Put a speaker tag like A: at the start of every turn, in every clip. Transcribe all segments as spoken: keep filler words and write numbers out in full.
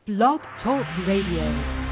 A: Blog Talk Radio.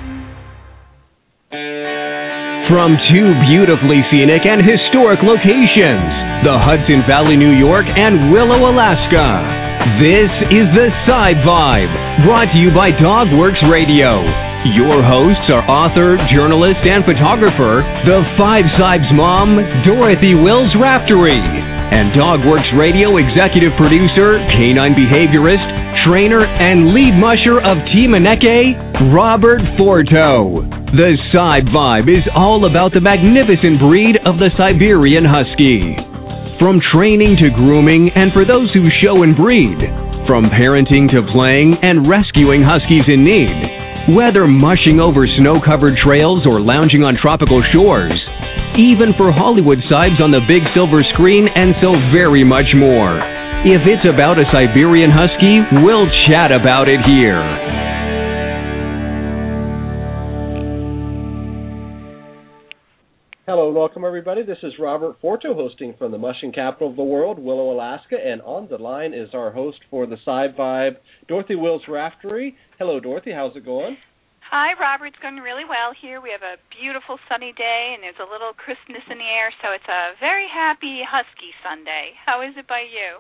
B: From two beautifully scenic and historic locations, the Hudson Valley, New York, and Willow, Alaska, this is the Side Vibe, brought to you by Dogworks Radio. Your hosts are author, journalist, and photographer, the Five Sides mom, Dorothy Wills Raftery, and Dogworks Radio executive producer, canine behaviorist, trainer, and lead musher of Team Aneke, Robert Forto. The Side Vibe is all about the magnificent breed of the Siberian Husky. From training to grooming, and for those who show and breed, from parenting to playing and rescuing Huskies in need, whether mushing over snow-covered trails or lounging on tropical shores, even for Hollywood Sibes on the big silver screen, and so very much more. If it's about a Siberian Husky, we'll chat about it here.
C: Hello and welcome, everybody. This is Robert Forto hosting from the mushing capital of the world, Willow, Alaska, and on the line is our host for the Side Vibe, Dorothy Wills Raftery. Hello, Dorothy. How's it going?
D: Hi, Robert. It's going really well here. We have a beautiful sunny day, and there's a little crispness in the air, so it's a very happy Husky Sunday. How is it by you?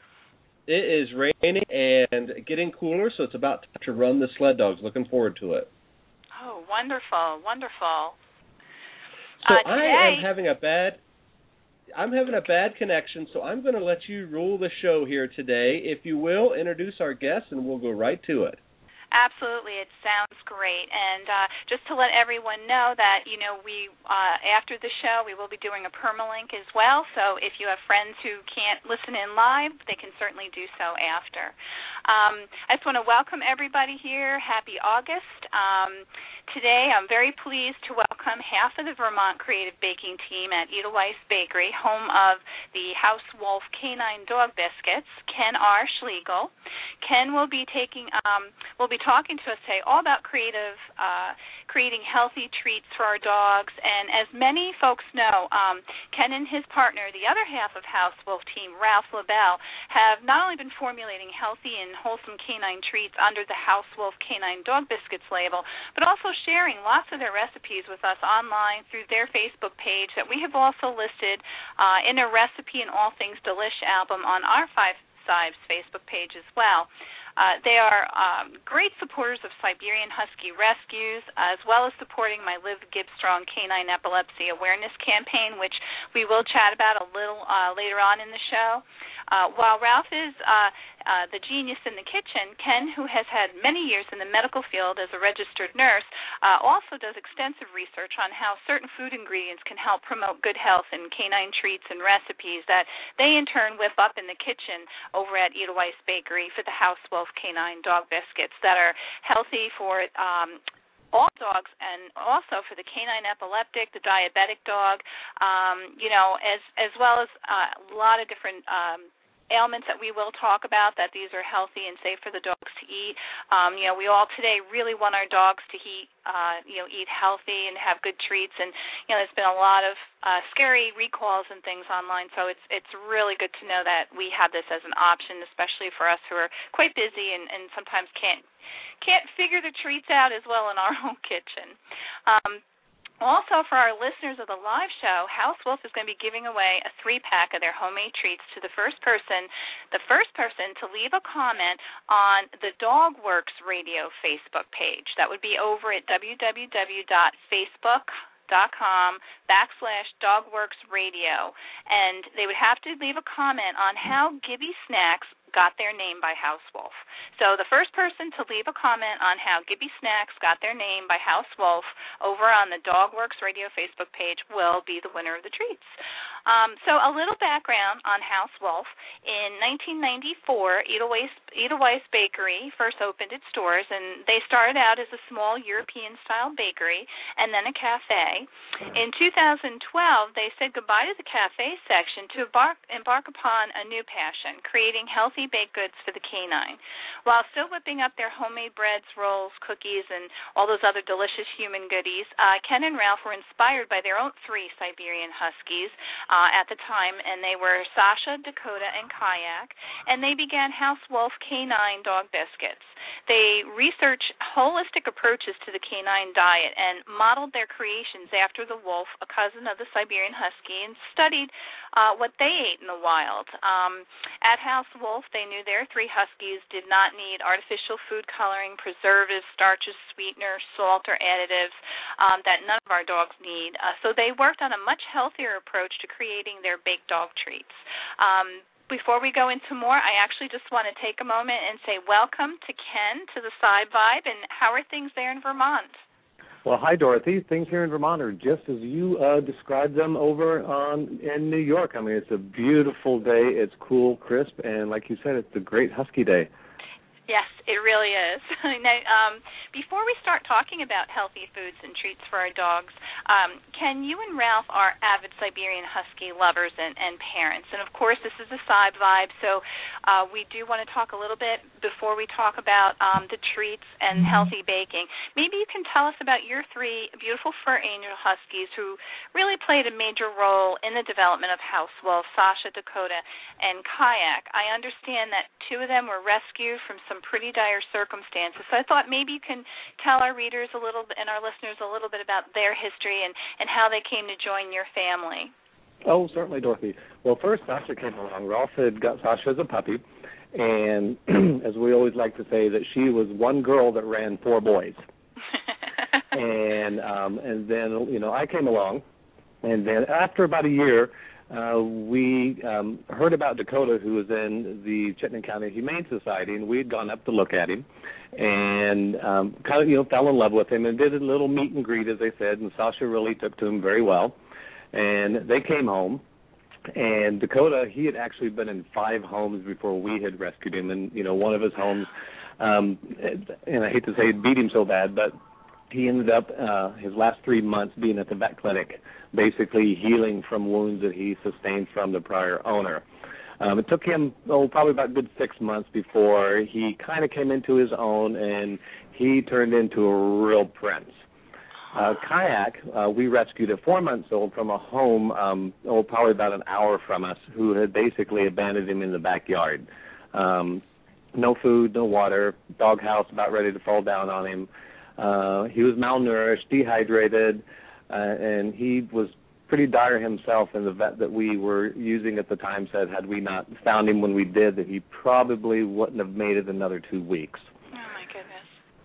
C: It is raining and getting cooler, so it's about to run the sled dogs. Looking forward to it.
D: Oh, wonderful, wonderful.
C: So
D: uh, today,
C: I am having a bad, I'm having a bad connection, so I'm going to let you rule the show here today. If you will, introduce our guests, and we'll go right to it.
D: Absolutely, it sounds great. And uh, just to let everyone know that, you know, we uh, after the show, we will be doing a permalink as well. So if you have friends who can't listen in live, they can certainly do so after. Um, I just want to welcome everybody here. Happy August. Um, today, I'm very pleased to welcome half of the Vermont Creative Baking team at Edelweiss Bakery, home of the House Wolf Canine Dog Biscuits, Ken R. Schlegel. Ken will be taking, um, will be talking to us today all about creative, uh, creating healthy treats for our dogs. And as many folks know, um, Ken and his partner, the other half of House Wolf team, Ralph LaBelle, have not only been formulating healthy and wholesome canine treats under the House Wolf Canine Dog Biscuits label, but also sharing lots of their recipes with us online through their Facebook page that we have also listed uh, in a Recipe and All Things Delish album on our Five Sides Facebook page as well. Uh, they are um, great supporters of Siberian Husky rescues, as well as supporting my Live Gibbstrong Canine Epilepsy Awareness campaign, which we will chat about a little uh, later on in the show. Uh, while Ralph is uh, uh, the genius in the kitchen, Ken, who has had many years in the medical field as a registered nurse, uh, also does extensive research on how certain food ingredients can help promote good health in canine treats and recipes that they in turn whip up in the kitchen over at Edelweiss Bakery for the House Wolf Canine Dog Biscuits that are healthy for um, all dogs, and also for the canine epileptic, the diabetic dog, um, you know, as as well as uh, a lot of different um, ailments that we will talk about, that these are healthy and safe for the dogs to eat. Um, you know, we all today really want our dogs to eat, uh, you know, eat healthy and have good treats. And, you know, there's been a lot of uh, scary recalls and things online, so it's it's really good to know that we have this as an option, especially for us who are quite busy and, and sometimes can't can't figure the treats out as well in our own kitchen. Um, Also, for our listeners of the live show, House Wolf is going to be giving away a three-pack of their homemade treats to the first person, the first person to leave a comment on the Dogworks Radio Facebook page. That would be over at www.facebook.com backslash Dogworks Radio. And they would have to leave a comment on how Gibby Snacks got their name by House Wolf. So the first person to leave a comment on how Gibby Snacks got their name by House Wolf over on the Dogworks Radio Facebook page will be the winner of the treats. Um, so a little background on House Wolf. In nineteen ninety-four, Edelweiss, Edelweiss Bakery first opened its doors, and they started out as a small European-style bakery and then a cafe. In two thousand twelve, they said goodbye to the cafe section to embark, embark upon a new passion, creating healthy baked goods for the canine. While still whipping up their homemade breads, rolls, cookies, and all those other delicious human goodies, uh, Ken and Ralph were inspired by their own three Siberian Huskies uh, at the time, and they were Sasha, Dakota, and Kayak, and they began House Wolf Canine Dog Biscuits. They research holistic approaches to the canine diet and modeled their creations after the wolf, a cousin of the Siberian Husky, and studied uh, what they ate in the wild. Um, at House Wolf, they knew their three Huskies did not need artificial food coloring, preservatives, starches, sweeteners, salt, or additives um, that none of our dogs need. Uh, so they worked on a much healthier approach to creating their baked dog treats. Um, Before we go into more, I actually just want to take a moment and say welcome to Ken to the Side Vibe, and how are things there in Vermont?
A: Well, hi, Dorothy. Things here in Vermont are just as you uh, described them over on, in New York. I mean, it's a beautiful day. It's cool, crisp, and like you said, it's a great Husky day.
D: Yes, it really is. Now, um, before we start talking about healthy foods and treats for our dogs, um, Ken, you and Ralph are avid Siberian Husky lovers and, and parents. And, of course, this is a Side Vibe, so uh, we do want to talk a little bit before we talk about um, the treats and healthy baking. Maybe you can tell us about your three beautiful fur angel Huskies who really played a major role in the development of House Wolf, Sasha, Dakota, and Kayak. I understand that two of them were rescued from some pretty dire circumstances. So I thought maybe you can tell our readers a little bit and our listeners a little bit about their history and, and how they came to join your family.
A: Oh, certainly, Dorothy. Well, first, Sasha came along. Ralph had got Sasha as a puppy, and as we always like to say, that she was one girl that ran four boys. and um, and then, you know, I came along, and then after about a year, Uh, we um, heard about Dakota, who was in the Chittenden County Humane Society, and we had gone up to look at him and um, kind of, you know, fell in love with him and did a little meet and greet, as they said, and Sasha really took to him very well. And they came home, and Dakota, he had actually been in five homes before we had rescued him, and, you know, one of his homes, um, and I hate to say it beat him so bad, but he ended up uh, his last three months being at the vet clinic, basically healing from wounds that he sustained from the prior owner. Um, it took him, oh, probably about a good six months before he kind of came into his own, and he turned into a real prince. Uh, Kayak, uh, we rescued at four months old from a home, um, oh, probably about an hour from us, who had basically abandoned him in the backyard. Um, no food, no water, doghouse about ready to fall down on him. Uh, he was malnourished, dehydrated, uh, and he was pretty dire himself, and the vet that we were using at the time said had we not found him when we did, that he probably wouldn't have made it another two weeks.
D: Oh, my goodness.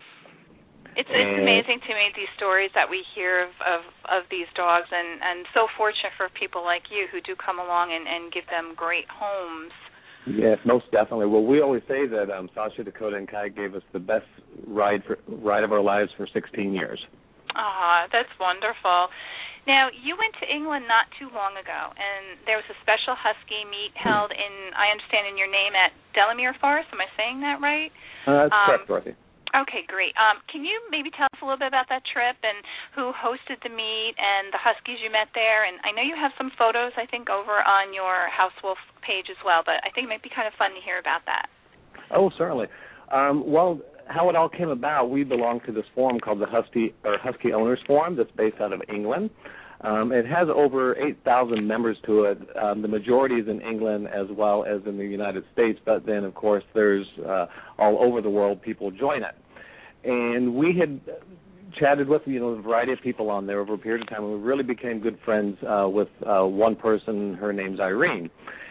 D: It's, it's amazing to me, these stories that we hear of, of, of these dogs, and, and so fortunate for people like you who do come along and, and give them great homes.
A: Yes, most definitely. Well, we always say that um, Sasha, Dakota, and Kai gave us the best ride for, ride of our lives for sixteen years.
D: Ah, that's wonderful. Now, you went to England not too long ago, and there was a special Husky meet held in, I understand, in your name at Delamere Forest. Am I saying that right?
A: Uh, that's
D: um,
A: correct, Dorothy.
D: Okay, great. Um, can you maybe tell us a little bit about that trip and who hosted the meet and the Huskies you met there? And I know you have some photos, I think, over on your House Wolf page as well, but I think it might be kind of fun to hear about that.
A: Oh, certainly. Um, well, how it all came about, we belong to this forum called the Husky or Husky Owners Forum that's based out of England. Um, it has over eight thousand members to it. Um, the majority is in England as well as in the United States, but then, of course, there's uh, all over the world people join it. And we had chatted with, you know, a variety of people on there over a period of time, and we really became good friends uh, with uh, one person. Her name's Irene.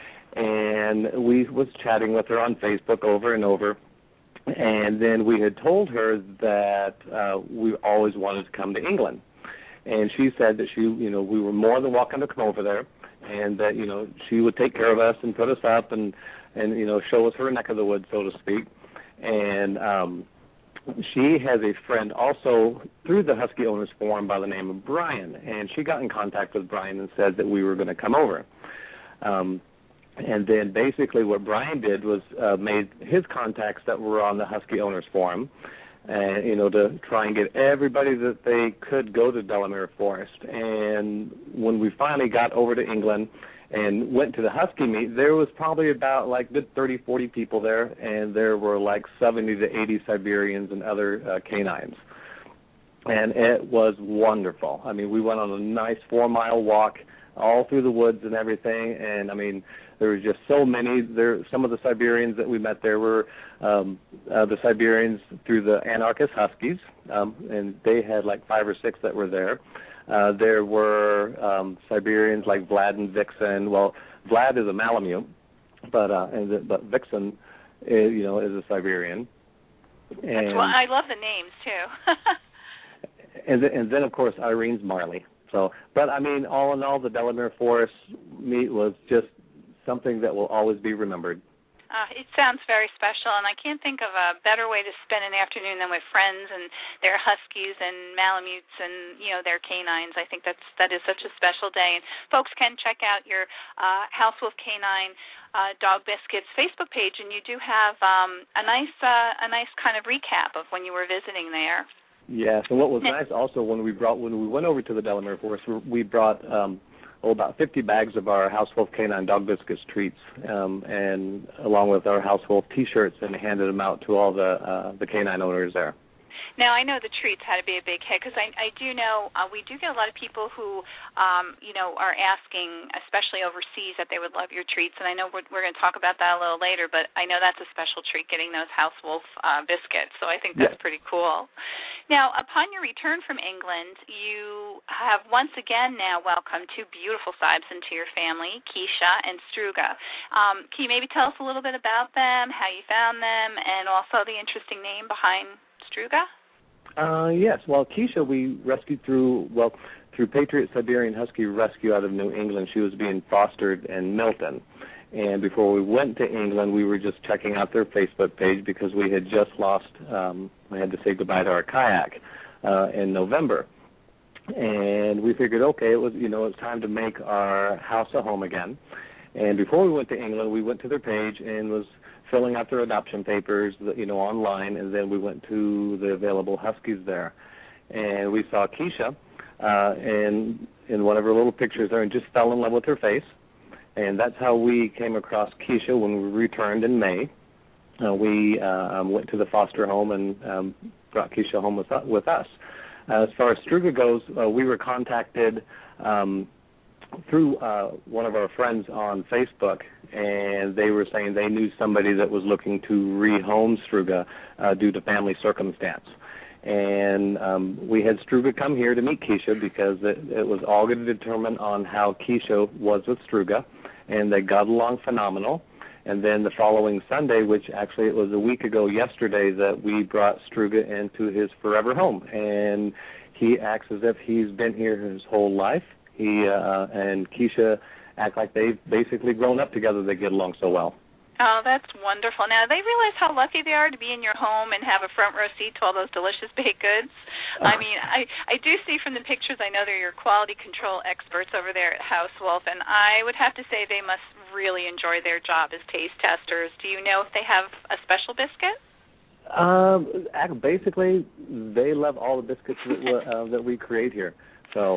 A: And we was chatting with her on Facebook over and over. And then we had told her that uh, we always wanted to come to England. And she said that she, you know, we were more than welcome to come over there, and that, you know, she would take care of us and put us up and, and you know, show us her neck of the woods, so to speak. And um, she has a friend also through the Husky Owners Forum by the name of Brian, and she got in contact with Brian and said that we were going to come over. Um, and then basically what Brian did was uh, made his contacts that were on the Husky Owners Forum, and, you know, to try and get everybody that they could go to Delamere Forest. And when we finally got over to England and went to the Husky meet, there was probably about like good thirty, forty people there, and there were like seventy to eighty Siberians and other uh, canines. And it was wonderful. I mean, we went on a nice four-mile walk all through the woods and everything. And I mean, there was just so many. There, some of the Siberians that we met there were um, uh, the Siberians through the Anarchist Huskies, um, and they had like five or six that were there. Uh, there were um, Siberians like Vlad and Vixen. Well, Vlad is a Malamute, but uh, and the, but Vixen, is, you know, is a Siberian. And,
D: That's well, I love the names too.
A: and then, and then of course Irene's Marley. So, but I mean, all in all, the Delamere Forest meet was just something that will always be remembered.
D: Uh, it sounds very special, and I can't think of a better way to spend an afternoon than with friends and their huskies and malamutes and, you know, their canines. I think that's that is such a special day. And folks can check out your uh, House Wolf Canine uh, Dog Biscuits Facebook page, and you do have um, a nice uh, a nice kind of recap of when you were visiting there.
A: Yes, and what was nice also when we brought when we went over to the Delamere Forest, we brought um, oh, about fifty bags of our House Wolf Canine Dog Biscuits treats, um, and along with our House Wolf T-shirts, and handed them out to all the uh, the canine owners there.
D: Now, I know the treats had to be a big hit because I, I do know uh, we do get a lot of people who, um, you know, are asking, especially overseas, that they would love your treats. And I know we're, we're going to talk about that a little later, but I know that's a special treat, getting those House Wolf uh, biscuits. So I think that's
A: yes.
D: pretty cool. Now, upon your return from England, you have once again now welcomed two beautiful Sibes into your family, Keisha and Struga. Um, can you maybe tell us a little bit about them, how you found them, and also the interesting name behind Struga?
A: Uh, yes. Well, Keisha, we rescued through, well, through Patriot Siberian Husky Rescue out of New England. She was being fostered in Milton. And before we went to England, we were just checking out their Facebook page because we had just lost, um, we had to say goodbye to our kayak uh, in November. And we figured, okay, it was, you know, it's time to make our house a home again. And before we went to England, we went to their page and was filling out their adoption papers, you know, online, and then we went to the available Huskies there. And we saw Keisha uh, in, in one of her little pictures there and just fell in love with her face. And that's how we came across Keisha when we returned in May. Uh, we uh, went to the foster home and um, brought Keisha home with, with us. Uh, as far as Struga goes, uh, we were contacted um, through uh, one of our friends on Facebook, and they were saying they knew somebody that was looking to rehome Struga uh, due to family circumstance. And um, we had Struga come here to meet Keisha because it, it was all going to determine on how Keisha was with Struga, and they got along phenomenal. And then the following Sunday, which actually it was a week ago yesterday, that we brought Struga into his forever home. And he acts as if he's been here his whole life. He uh, and Keisha act like they've basically grown up together. They get along so well.
D: Oh, that's wonderful. Now, they realize how lucky they are to be in your home and have a front row seat to all those delicious baked goods. I mean, I, I do see from the pictures, I know they're your quality control experts over there at House Wolf, and I would have to say they must really enjoy their job as taste testers. Do you know if they have a special biscuit?
A: Um, basically, they love all the biscuits that, uh, that we create here. So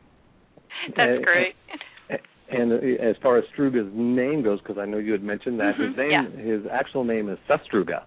D: that's uh, great.
A: Uh, And as far as Struga's name goes, because I know you had mentioned that,
D: mm-hmm.
A: his name,
D: yeah.
A: his actual name is Sestruga.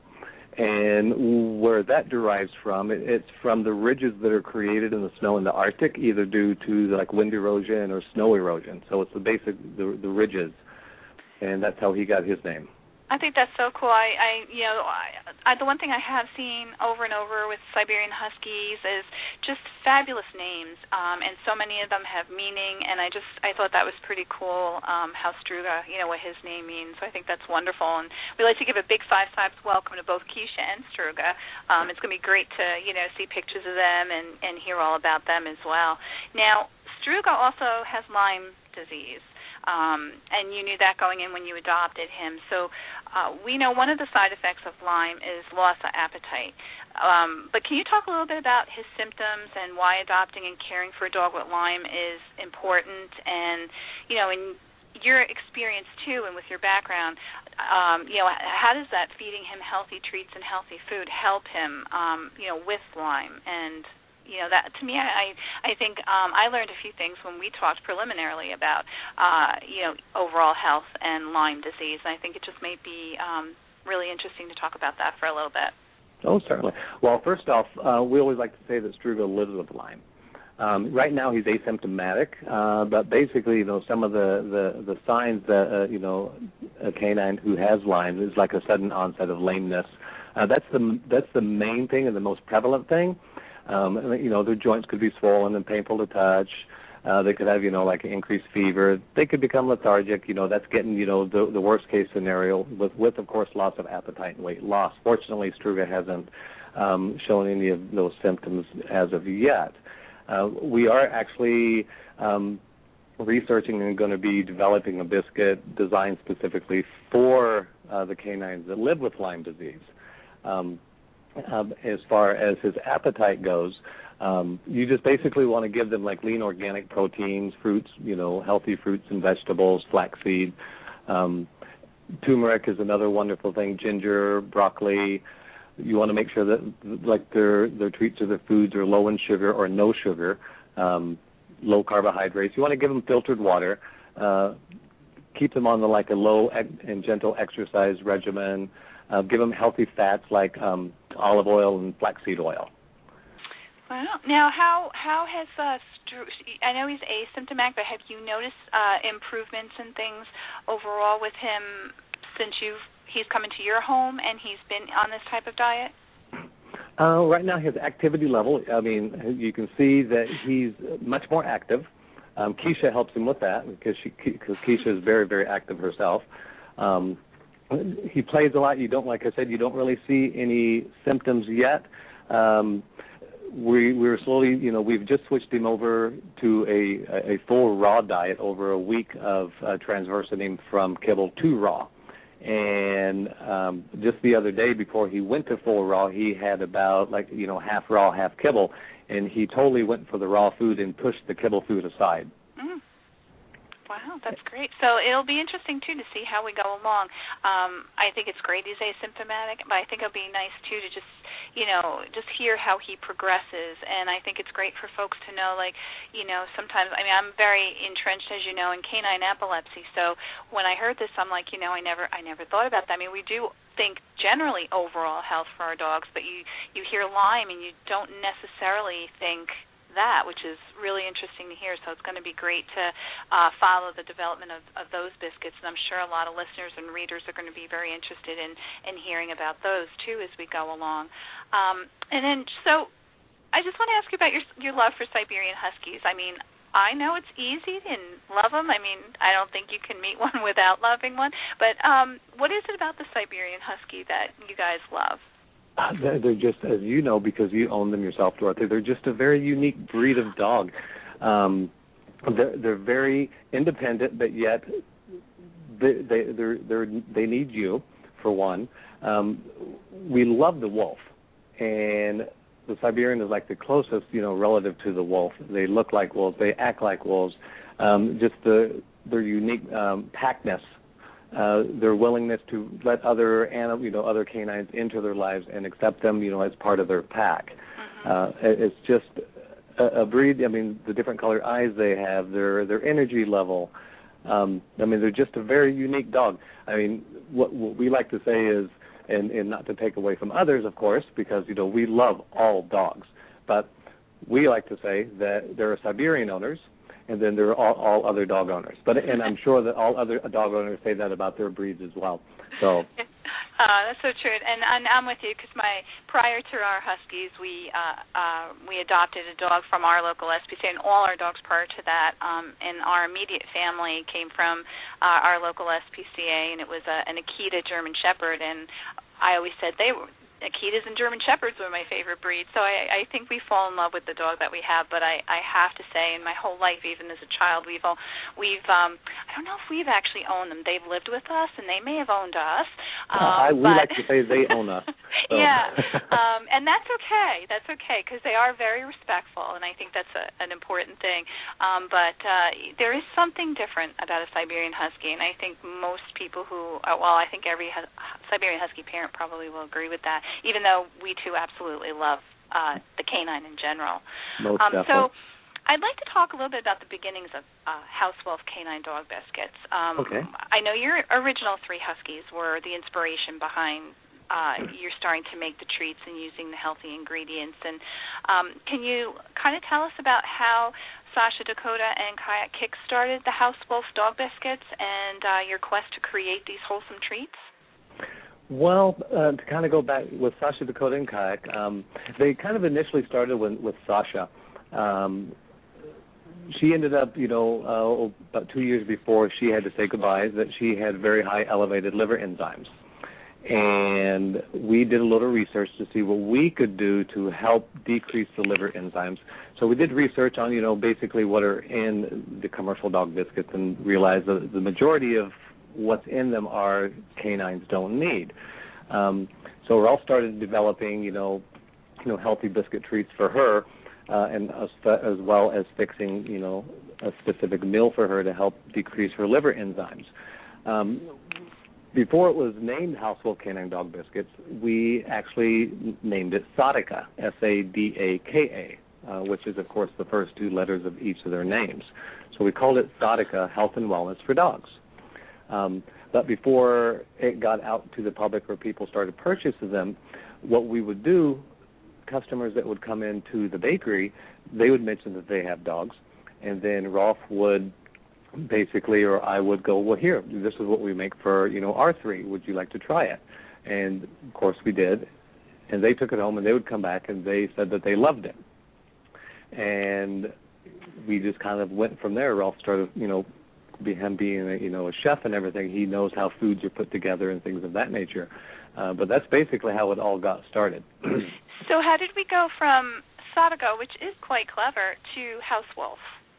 A: And where that derives from, it, it's from the ridges that are created in the snow in the Arctic, either due to the, like wind erosion or snow erosion. So it's the basic, the, the ridges, and that's how he got his name.
D: I think that's so cool. I, I you know, I, I, the one thing I have seen over and over with Siberian Huskies is just fabulous names, um, and so many of them have meaning. And I just, I thought that was pretty cool. Um, how Struga, you know, what his name means. So I think that's wonderful. And we like to give a big five types welcome to both Keisha and Struga. Um, it's going to be great to, you know, see pictures of them and, and hear all about them as well. Now, Struga also has Lyme disease. Um, and you knew that going in when you adopted him. So uh, we know one of the side effects of Lyme is loss of appetite. Um, but can you talk a little bit about his symptoms and why adopting and caring for a dog with Lyme is important? And, you know, in your experience, too, and with your background, um, you know, how does that feeding him healthy treats and healthy food help him, um, you know, with Lyme? And You know, that to me, I I think um, I learned a few things when we talked preliminarily about, uh, you know, overall health and Lyme disease. And I think it just may be um, really interesting to talk about that for a little bit.
A: Oh, certainly. Well, first off, uh, we always like to say that Struga lives with Lyme. Um, right now he's asymptomatic, uh, but basically, you know, some of the, the, the signs that, uh, you know, a canine who has Lyme is like a sudden onset of lameness. Uh, that's the that's the main thing and the most prevalent thing. Um, you know, their joints could be swollen and painful to touch. Uh, they could have, you know, like an increased fever. They could become lethargic. You know, that's getting, you know, the, the worst case scenario with, with, of course, loss of appetite and weight loss. Fortunately, Struga hasn't um, shown any of those symptoms as of yet. Uh, we are actually um, researching and going to be developing a biscuit designed specifically for uh, the canines that live with Lyme disease. Um, um, as far as his appetite goes, um, you just basically want to give them like lean organic proteins, fruits, you know, healthy fruits and vegetables, flaxseed. Um, turmeric is another wonderful thing, ginger, broccoli. You want to make sure that like their their treats or their foods are low in sugar or no sugar, um, low carbohydrates. You want to give them filtered water. Uh, keep them on the like a low and gentle exercise regimen. Uh, give them healthy fats like um, olive oil and flaxseed oil.
D: Wow. Now, how how has uh, Stru- I know he's asymptomatic, but have you noticed uh, improvements and things overall with him since you've he's come into your home and he's been on this type of diet?
A: Uh, right now, his activity level, I mean, you can see that he's much more active. Um, Keisha helps him with that because she, because Keisha is very, very active herself. Um, he plays a lot. You don't, like I said, you don't really see any symptoms yet. Um, we, we're slowly, you know, we've just switched him over to a, a full raw diet over a week of uh, transversing him from kibble to raw. And um, just the other day before he went to full raw, he had about like, you know, half raw, half kibble. And he totally went for the raw food and pushed the kibble food aside.
D: Mm. Wow, that's great. So it'll be interesting, too, to see how we go along. Um, I think it's great he's asymptomatic, but I think it'll be nice, too, to just, you know, just hear how he progresses. And I think it's great for folks to know, like, you know, sometimes, I mean, I'm very entrenched, as you know, in canine epilepsy. So when I heard this, I'm like, you know, I never I never thought about that. I mean, we do think generally overall health for our dogs, but you, you hear Lyme and you don't necessarily think that, which is really interesting to hear. So it's going to be great to uh, follow the development of, of those biscuits, and I'm sure a lot of listeners and readers are going to be very interested in, in hearing about those, too, as we go along. Um, and then, so I just want to ask you about your, your love for Siberian Huskies. I mean, I know it's easy and love them. I mean, I don't think you can meet one without loving one, but um, what is it about the Siberian Husky that you guys love?
A: Uh, they're just, as you know, because you own them yourself, Dorothy, they're just a very unique breed of dog. Um, they're, they're very independent, but yet they they they're, they're, they need you, for one. Um, we love the wolf, and the Siberian is like the closest, you know, relative to the wolf. They look like wolves. They act like wolves. Um, just the their unique um, packness. Uh, their willingness to let other animal, you know, other canines into their lives and accept them, you know, as part of their pack. Mm-hmm. Uh, it's just a, a breed. I mean, the different color eyes they have, their their energy level. Um, I mean, they're just a very unique dog. I mean, what, what we like to say is, and, and not to take away from others, of course, because you know we love all dogs, but we like to say that there are Siberian owners. And then there are all, all other dog owners. But and I'm sure that all other dog owners say that about their breeds as well. So
D: uh, that's so true. And, and I'm with you because my prior to our Huskies, we uh, uh, we adopted a dog from our local S P C A, and all our dogs prior to that um, in our immediate family came from uh, our local S P C A, and it was a, an Akita German Shepherd. And I always said they were. Akitas and German Shepherds were my favorite breed, so I, I think we fall in love with the dog that we have. But I, I have to say, in my whole life, even as a child, we've all, we've um, I don't know if we've actually owned them. They've lived with us, and they may have owned us. Um,
A: uh, I, we
D: but,
A: like to say they own us. So.
D: Yeah, um, and that's okay. That's okay because they are very respectful, and I think that's a, an important thing. Um, but uh, there is something different about a Siberian Husky, and I think most people who, uh, well, I think every hus- Siberian Husky parent probably will agree with that. Even though we, too, absolutely love uh, the canine in general.
A: Most
D: um,
A: definitely.
D: So I'd like to talk a little bit about the beginnings of uh, House Wolf Canine Dog Biscuits. Um,
A: okay.
D: I know your original three Huskies were the inspiration behind uh, you're starting to make the treats and using the healthy ingredients. And um, can you kind of tell us about how Sasha, Dakota, and Kayak kick-started the House Wolf dog biscuits and uh, your quest to create these wholesome treats?
A: Well, uh, to kind of go back with Sasha, Dakota, and Kayak, um, they kind of initially started with, with Sasha. Um, she ended up, you know, uh, about two years before she had to say goodbye, that she had very high elevated liver enzymes. And we did a little research to see what we could do to help decrease the liver enzymes. So we did research on, you know, basically what are in the commercial dog biscuits and realized that the majority of what's in them are canines don't need. Um, so we all started developing, you know, you know, healthy biscuit treats for her, uh, and as, as well as fixing, you know, a specific meal for her to help decrease her liver enzymes. Um, before it was named House Wolf Canine Dog Biscuits, we actually named it Sadaka, S A D A K A, uh, which is, of course, the first two letters of each of their names. So we called it Sadaka Health and Wellness for Dogs. Um, but before it got out to the public or people started purchasing them, what we would do, customers that would come into the bakery, they would mention that they have dogs, and then Rolf would basically, or I would go, well, here, this is what we make for, you know, our three. Would you like to try it? And, of course, we did. And they took it home, and they would come back, and they said that they loved it. And we just kind of went from there. Rolf started, you know, be him being a, you know, a chef and everything, he knows how foods are put together and things of that nature. Uh, but that's basically how it all got started.
D: So how did we go from Sadako, which is quite clever, to House Wolf?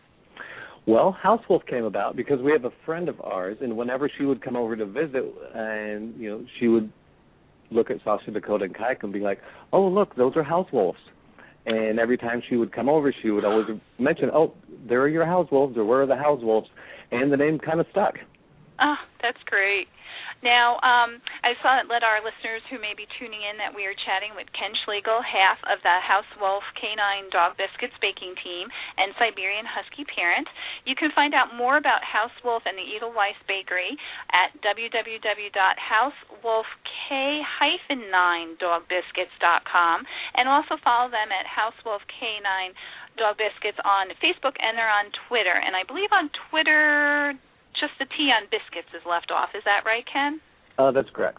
A: Well, House Wolf came about because we have a friend of ours, and whenever she would come over to visit, and you know, she would look at Sasha, Dakota, and Kayak and be like, "Oh, look, those are House Wolves." And every time she would come over, she would always mention, "Oh, there are your House Wolves," or "Where are the House Wolves?" And the name kind of stuck.
D: Oh, that's great. Now, um, I just want to let our listeners who may be tuning in that we are chatting with Ken Schlegel, half of the House Wolf Canine Dog Biscuits baking team and Siberian Husky parent. You can find out more about House Wolf and the Edelweiss Bakery at w w w dot house wolf k dash nine dog biscuits dot com, and also follow them at House Wolf Canine Dog Biscuits on Facebook, and they're on Twitter. And I believe on Twitter, just the T on biscuits is left off. Is that right, Ken?
A: Uh, that's correct.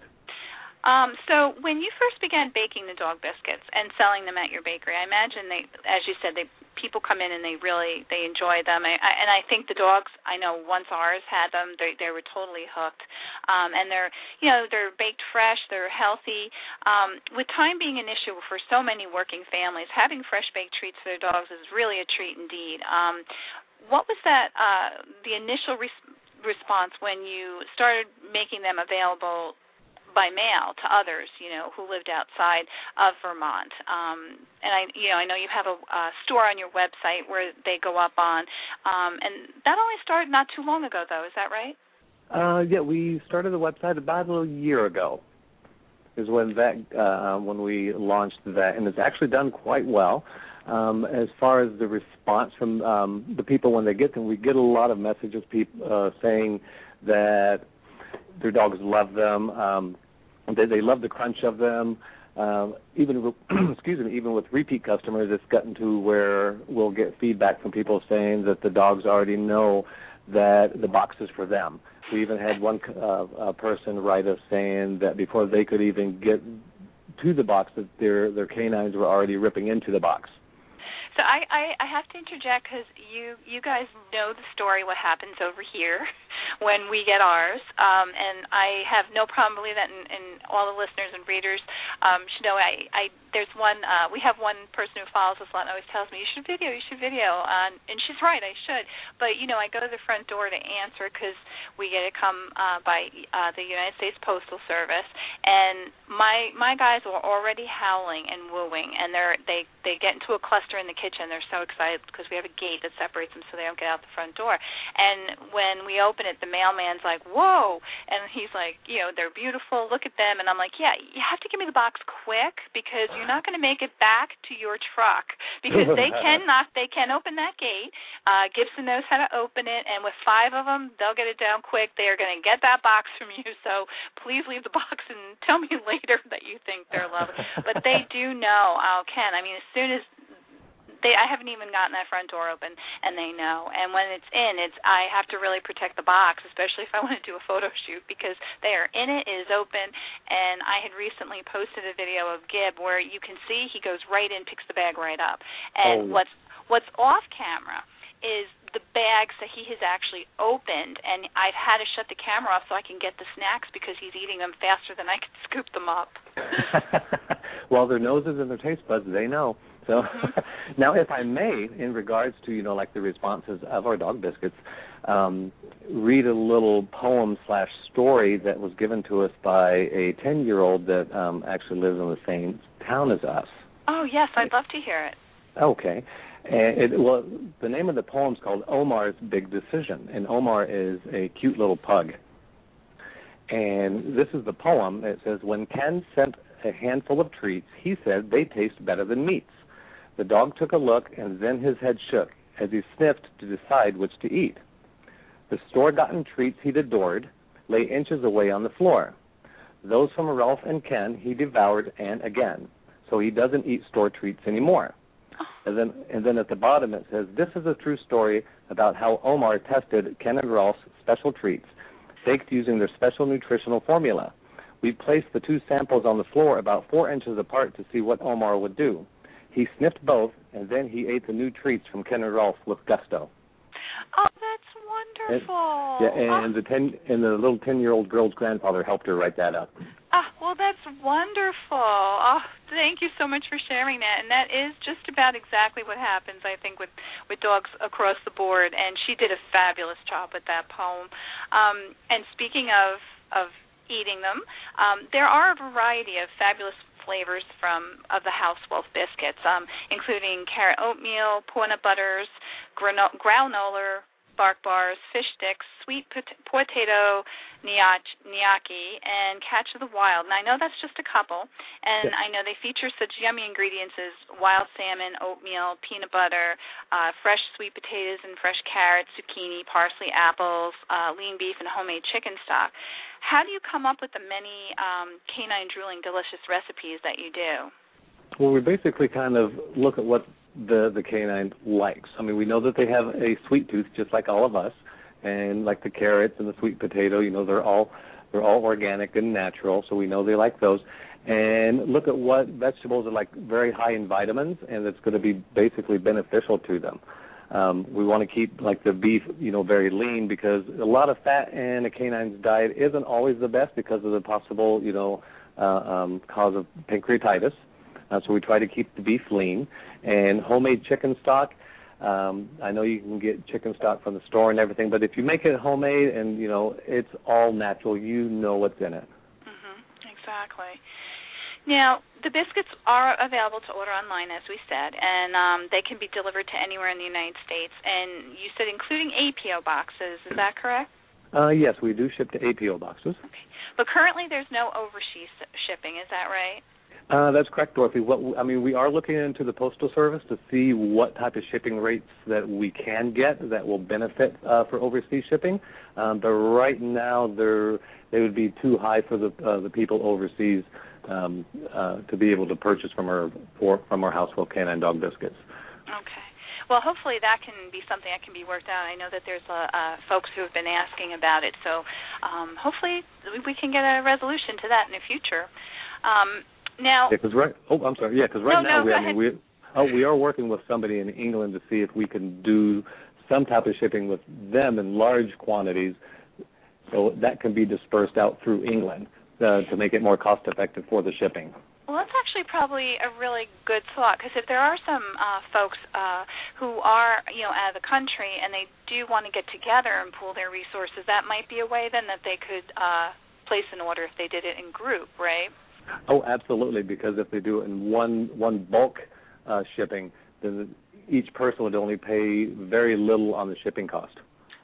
D: Um, so when you first began baking the dog biscuits and selling them at your bakery, I imagine they, as you said, they people come in and they really they enjoy them. I, I, and I think the dogs, I know once ours had them, they they were totally hooked. Um, and they're you know they're baked fresh, they're healthy. Um, with time being an issue for so many working families, having fresh baked treats for their dogs is really a treat indeed. Um, what was that uh, the initial response? response when you started making them available by mail to others, you know, who lived outside of Vermont? Um, and I, you know, I know you have a, a store on your website where they go up on, um, and that only started not too long ago, though. Is that right?
A: Uh, yeah, we started the website about a year ago. Is when that uh, when we launched that, and it's actually done quite well. Um, as far as the response from um, the people when they get them, we get a lot of messages people uh, saying that their dogs love them, um, that they love the crunch of them. Um, even with, excuse me, even with repeat customers, it's gotten to where we'll get feedback from people saying that the dogs already know that the box is for them. We even had one uh, uh, person write us saying that before they could even get to the box, that their their canines were already ripping into the box.
D: So I, I, I have to interject because you, you guys know the story, what happens over here when we get ours, um, and I have no problem believing that, and, and all the listeners and readers um, should know. I, I there's one uh, we have one person who follows us a lot and always tells me, you should video, you should video, uh, and she's right, I should. But you know, I go to the front door to answer because we get it come uh, by uh, the United States Postal Service, and my my guys are already howling and wooing, and they're they they get into a cluster in the kitchen. They're so excited because we have a gate that separates them so they don't get out the front door. And when we open it, the the mailman's like, whoa, and he's like, you know, they're beautiful, look at them, and I'm like, yeah, you have to give me the box quick because you're not going to make it back to your truck because they can knock, they can open that gate. Uh, Gibson knows how to open it, and with five of them, they'll get it down quick. They are going to get that box from you, so please leave the box and tell me later that you think they're lovely. But they do know, oh, Ken, I mean, as soon as They, I haven't even gotten that front door open, and they know. And when it's in, it's I have to really protect the box, especially if I want to do a photo shoot, because they are in it, it is open. And I had recently posted a video of Gib where you can see he goes right in, picks the bag right up. And
A: oh.
D: what's what's off camera is the bags that he has actually opened, and I've had to shut the camera off so I can get the snacks because he's eating them faster than I can scoop them up.
A: Well, their noses and their taste buds, they know. So now, if I may, in regards to, you know, like the responses of our dog biscuits, um, read a little poem slash story that was given to us by a ten-year-old that um, actually lives in the same town as us.
D: Oh, yes, I'd love to hear it.
A: Okay. And it, well, the name of the poem is called Omar's Big Decision, and Omar is a cute little pug. And this is the poem. It says, when Ken sent a handful of treats, he said they taste better than meats. The dog took a look, and then his head shook as he sniffed to decide which to eat. The store-gotten treats he'd adored lay inches away on the floor. Those from Ralph and Ken he devoured and again, so he doesn't eat store treats anymore. And then, and then at the bottom it says, this is a true story about how Omar tested Ken and Ralph's special treats, baked using their special nutritional formula. We placed the two samples on the floor about four inches apart to see what Omar would do. He sniffed both, and then he ate the new treats from Ken and Ralph with gusto.
D: Oh, that's wonderful.
A: And, yeah, and oh. the ten and the little ten-year-old girl's grandfather helped her write that up.
D: Ah, well, that's wonderful. Oh, thank you so much for sharing that. And that is just about exactly what happens, I think, with, with dogs across the board. And she did a fabulous job with that poem. Um, and speaking of of eating them, um, there are a variety of fabulous flavors from of the House Wolf biscuits, um, including carrot oatmeal, peanut butters, grano- granola, bark bars, fish sticks, sweet pot- potato gnocchi, and Catch of the Wild. And I know that's just a couple, and yeah. I know they feature such yummy ingredients as wild salmon, oatmeal, peanut butter, uh, fresh sweet potatoes and fresh carrots, zucchini, parsley, apples, uh, lean beef, and homemade chicken stock. How do you come up with the many um, canine drooling delicious recipes that you do?
A: Well, we basically kind of look at what the, the canine likes. I mean, we know that they have a sweet tooth just like all of us, and like the carrots and the sweet potato, you know, they're all they're all organic and natural, so we know they like those. And look at what vegetables are like very high in vitamins, and it's going to be basically beneficial to them. Um, we want to keep like the beef, you know, very lean because a lot of fat in a canine's diet isn't always the best because of the possible, you know, uh, um, cause of pancreatitis. Uh, so we try to keep the beef lean. And homemade chicken stock, um, I know you can get chicken stock from the store and everything, but if you make it homemade and, you know, it's all natural, you know what's in it.
D: Mm-hmm. Exactly. Now, the biscuits are available to order online, as we said, and um, they can be delivered to anywhere in the United States. And you said including A P O boxes. Is that correct?
A: Uh, yes, we do ship to A P O boxes.
D: Okay. But currently there's no overseas shipping. Is that right?
A: Uh, that's correct, Dorothy. What, I mean, we are looking into the Postal Service to see what type of shipping rates that we can get that will benefit uh, for overseas shipping. Um, but right now, they're, they would be too high for the uh, the people overseas um, uh, to be able to purchase from our for, from our House Wolf Canine Dog Biscuits.
D: Okay. Well, hopefully that can be something that can be worked out. I know that there's uh, uh, folks who have been asking about it, so um, hopefully we can get a resolution to that in the future. Um, Now,
A: yeah, because right. Oh, I'm sorry. Yeah, because right
D: no,
A: now
D: no,
A: we,
D: go
A: I mean,
D: ahead.
A: we, oh, we are working with somebody in England to see if we can do some type of shipping with them in large quantities, so that can be dispersed out through England uh, to make it more cost effective for the shipping.
D: Well, that's actually probably a really good thought, because if there are some uh, folks uh, who are, you know, out of the country and they do want to get together and pool their resources, that might be a way then that they could uh, place an order if they did it in group, right?
A: Oh, absolutely, because if they do it in one one bulk uh, shipping, then each person would only pay very little on the shipping cost.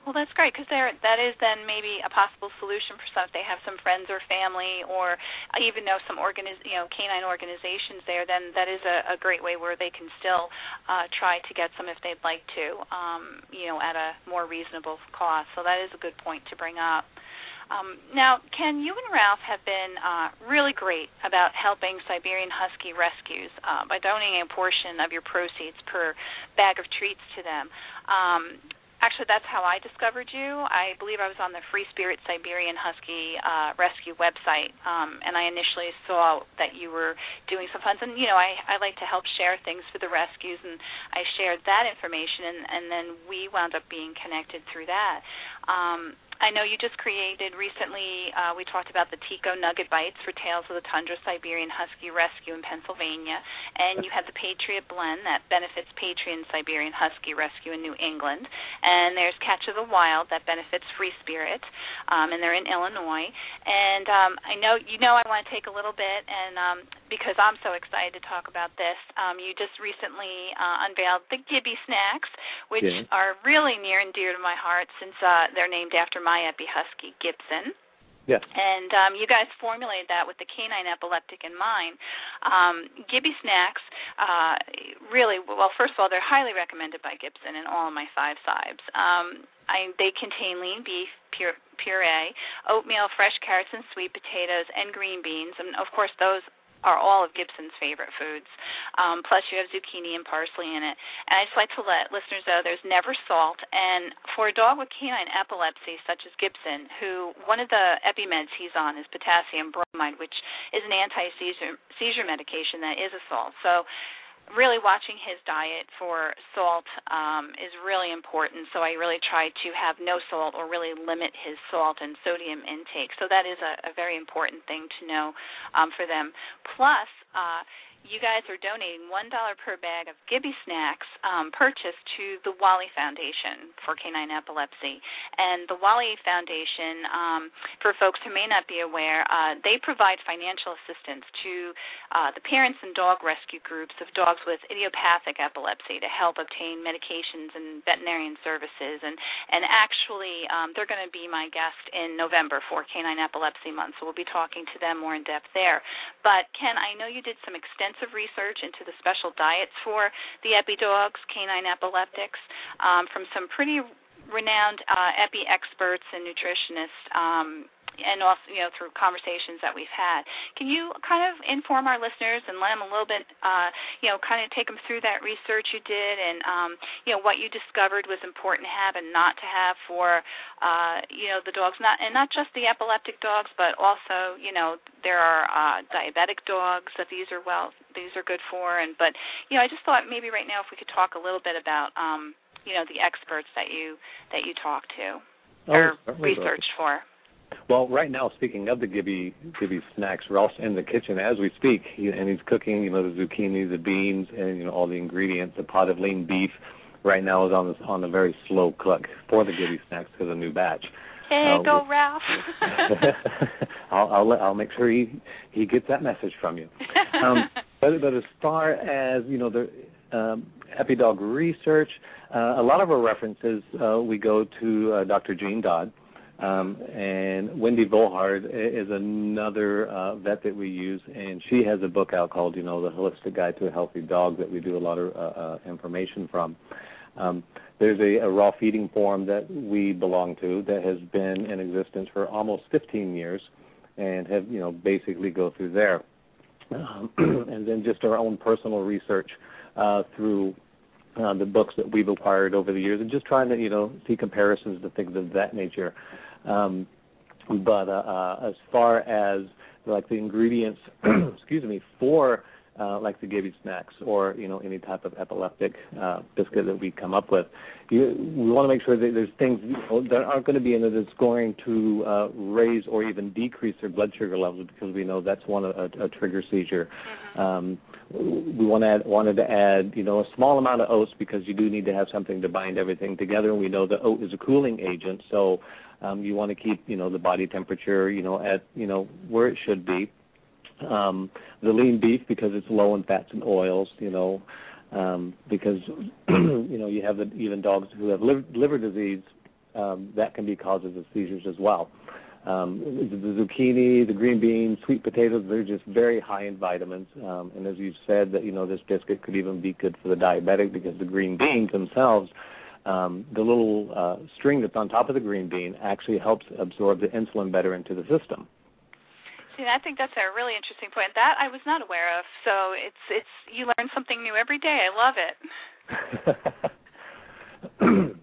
D: Well, that's great because that is then maybe a possible solution for some. If they have some friends or family, or even know some organiz- you know canine organizations there, then that is a, a great way where they can still uh, try to get some if they'd like to, um, you know, at a more reasonable cost. So that is a good point to bring up. Um, now, Ken, you and Ralph have been uh, really great about helping Siberian Husky rescues uh, by donating a portion of your proceeds per bag of treats to them. Um, Actually, that's how I discovered you. I believe I was on the Free Spirit Siberian Husky uh, Rescue website, um, and I initially saw that you were doing some funds. And, you know, I, I like to help share things for the rescues, and I shared that information, and, and then we wound up being connected through that. Um, I know you just created recently, uh, we talked about the Tico Nugget Bites for Tales of the Tundra Siberian Husky Rescue in Pennsylvania, and you have the Patriot Blend that benefits Patriot and Siberian Husky Rescue in New England, and there's Catch of the Wild that benefits Free Spirit, um, and they're in Illinois. And um, I know, you know I want to take a little bit, and um, because I'm so excited to talk about this, um, you just recently uh, unveiled the Gibby Snacks, which yeah. are really near and dear to my heart since uh, they're named after my My Epi Husky, Gibson.
A: Yes.
D: And um, you guys formulated that with the canine epileptic in mind. Um, Gibby Snacks, uh, really, well, first of all, they're highly recommended by Gibson in all of my five Sibes. Um, I, they contain lean beef pure, puree, oatmeal, fresh carrots and sweet potatoes, and green beans. And, of course, those are all of Gibson's favorite foods. Um, plus, you have zucchini and parsley in it. And I just like to let listeners know there's never salt. And for a dog with canine epilepsy, such as Gibson, who one of the epimeds he's on is potassium bromide, which is an anti-seizure seizure medication that is a salt. So really watching his diet for salt um, is really important, so I really try to have no salt or really limit his salt and sodium intake. So that is a, a very important thing to know um, for them. Plus, uh, you guys are donating one dollar per bag of Gibby Snacks um, purchased to the Wally Foundation for Canine Epilepsy. And the Wally Foundation, um, for folks who may not be aware, uh, they provide financial assistance to uh, the parents and dog rescue groups of dogs with idiopathic epilepsy to help obtain medications and veterinarian services. And, and actually, um, they're going to be my guest in November for Canine Epilepsy Month, so we'll be talking to them more in depth there. But, Ken, I know you did some extensive research into the special diets for the epi dogs, canine epileptics, um, from some pretty renowned uh, epi experts and nutritionists, um, and also, you know, through conversations that we've had. Can you kind of inform our listeners and let them a little bit, uh, you know, kind of take them through that research you did and, um, you know, what you discovered was important to have and not to have for, uh, you know, the dogs, not and not just the epileptic dogs, but also, you know, there are uh, diabetic dogs that these are well, these are good for. And but, you know, I just thought maybe right now if we could talk a little bit about, um, you know, the experts that you that you talked to
A: oh,
D: or researched for.
A: Well, right now, speaking of the Gibby Gibby Snacks, Ralph's in the kitchen as we speak, he, and he's cooking, you know, the zucchini, the beans, and, you know, all the ingredients. The pot of lean beef right now is on the, on a very slow cook for the Gibby Snacks because a new batch.
D: Hey, uh, go, Ralph.
A: I'll, I'll, let, I'll make sure he, he gets that message from you. Um, but, but as far as, you know, the um, EpiDog research, uh, a lot of our references, uh, we go to uh, Doctor Jean Dodd. Um, and Wendy Volhard is another uh, vet that we use, and she has a book out called, you know, The Holistic Guide to a Healthy Dog that we do a lot of uh, uh, information from. Um, there's a, a raw feeding forum that we belong to that has been in existence for almost fifteen years and have, you know, basically go through there. Um, and then just our own personal research uh, through uh, the books that we've acquired over the years and just trying to, you know, see comparisons to things of that nature. Um, but uh, uh, as far as like the ingredients, excuse me, for uh, like the Gibby Snacks or, you know, any type of epileptic uh, biscuit that we come up with, you, we want to make sure that there's things, you know, that aren't going to be in it that's going to uh, raise or even decrease their blood sugar levels because we know that's one a, a trigger seizure. Um, we want to add, wanted to add, you know, a small amount of oats because you do need to have something to bind everything together, and we know the oat is a cooling agent, so um, you want to keep, you know, the body temperature, you know, at, you know, where it should be. Um, the lean beef because it's low in fats and oils, you know, um, because, you know, you have the, even dogs who have liver, liver disease um, that can be causes of seizures as well. Um, the zucchini, the green beans, sweet potatoes, they're just very high in vitamins. Um, and as you said, that you know this biscuit could even be good for the diabetic because the green beans themselves, um, the little uh, string that's on top of the green bean actually helps absorb the insulin better into the system.
D: See, I think that's a really interesting point. That I was not aware of. So it's it's you learn something new every day. I love it.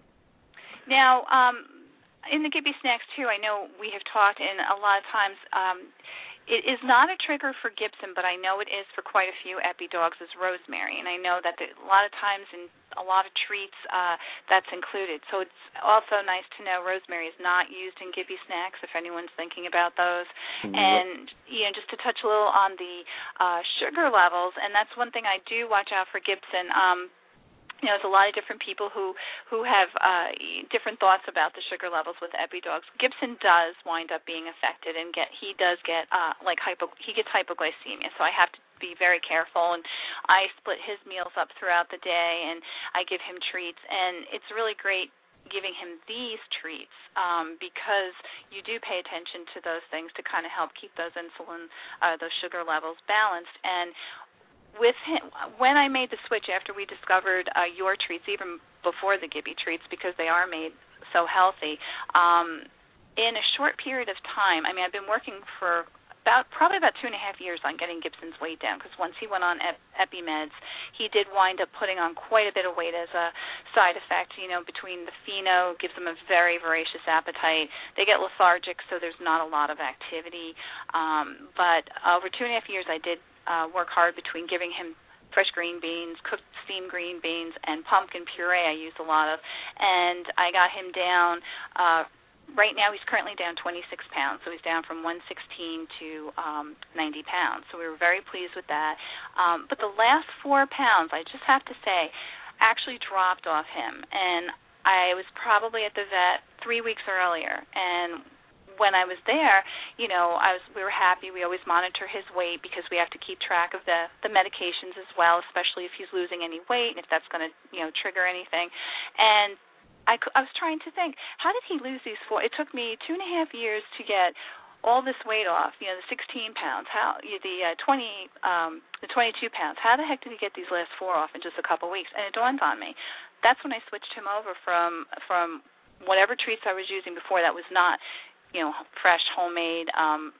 D: Now, um, in the Gibby Snacks, too, I know we have talked, and a lot of times um, it is not a trigger for Gibson, but I know it is for quite a few epi dogs, is rosemary. And I know that the, a lot of times in a lot of treats uh, that's included. So it's also nice to know rosemary is not used in Gibby Snacks if anyone's thinking about those. Mm-hmm. And, you know, just to touch a little on the uh, sugar levels, and that's one thing I do watch out for Gibson. Um, You know, there's a lot of different people who who have uh, different thoughts about the sugar levels with epi dogs. Gibson does wind up being affected, and get he does get uh, like hypo he gets hypoglycemia. So I have to be very careful, and I split his meals up throughout the day, and I give him treats, and it's really great giving him these treats um, because you do pay attention to those things to kind of help keep those insulin, uh, those sugar levels balanced. And with him, when I made the switch after we discovered uh, your treats, even before the Gibby treats, because they are made so healthy, um, in a short period of time, I mean, I've been working for about probably about two and a half years on getting Gibson's weight down, because once he went on ep- EpiMeds, he did wind up putting on quite a bit of weight as a side effect. You know, between the pheno, gives them a very voracious appetite. They get lethargic, so there's not a lot of activity. Um, but over two and a half years, I did Uh, work hard between giving him fresh green beans, cooked steamed green beans, and pumpkin puree I use a lot of. And I got him down, uh, right now he's currently down twenty-six pounds, so he's down from one sixteen to um, ninety pounds. So we were very pleased with that. Um, but the last four pounds, I just have to say, actually dropped off him. And I was probably at the vet three weeks earlier, and when I was there, you know, I was we were happy. We always monitor his weight because we have to keep track of the, the medications as well, especially if he's losing any weight and if that's going to, you know, trigger anything. And I, I was trying to think, how did he lose these four? It took me two and a half years to get all this weight off, you know, the sixteen pounds, how the uh, twenty, um, the twenty-two pounds. How the heck did he get these last four off in just a couple of weeks? And it dawned on me. That's when I switched him over from from whatever treats I was using before that was not, you know, fresh, homemade, um,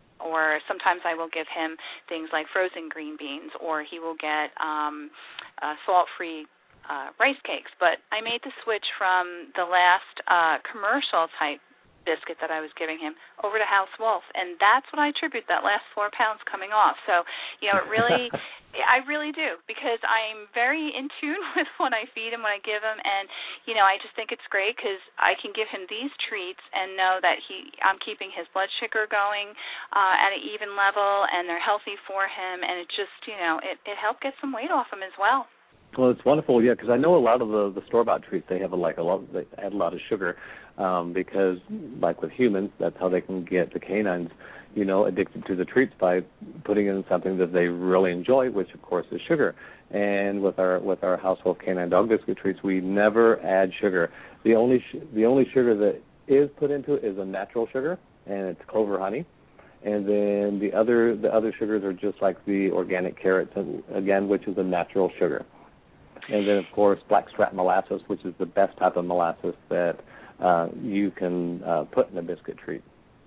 D: or sometimes I will give him things like frozen green beans, or he will get um, uh, salt-free uh, rice cakes. But I made the switch from the last uh, commercial-type biscuit that I was giving him over to House Wolf, and that's what I attribute that last four pounds coming off. So, you know, it really, I really do, because I'm very in tune with what I feed him, what I give him, and, you know, I just think it's great because I can give him these treats and know that he, I'm keeping his blood sugar going uh, at an even level, and they're healthy for him, and it just, you know, it, it helped get some weight off him as well.
A: Well, it's wonderful, yeah, because I know a lot of the, the store-bought treats, they have a, like a lot, they add a lot of sugar, um, because like with humans, that's how they can get the canines, you know, addicted to the treats by putting in something that they really enjoy, which of course is sugar. And with our with our House Wolf Canine Dog Biscuit treats, we never add sugar. The only sh- the only sugar that is put into it is a natural sugar, and it's clover honey. And then the other the other sugars are just like the organic carrots, and again, which is a natural sugar. And then, of course, blackstrap molasses, which is the best type of molasses that uh, you can uh, put in a biscuit treat.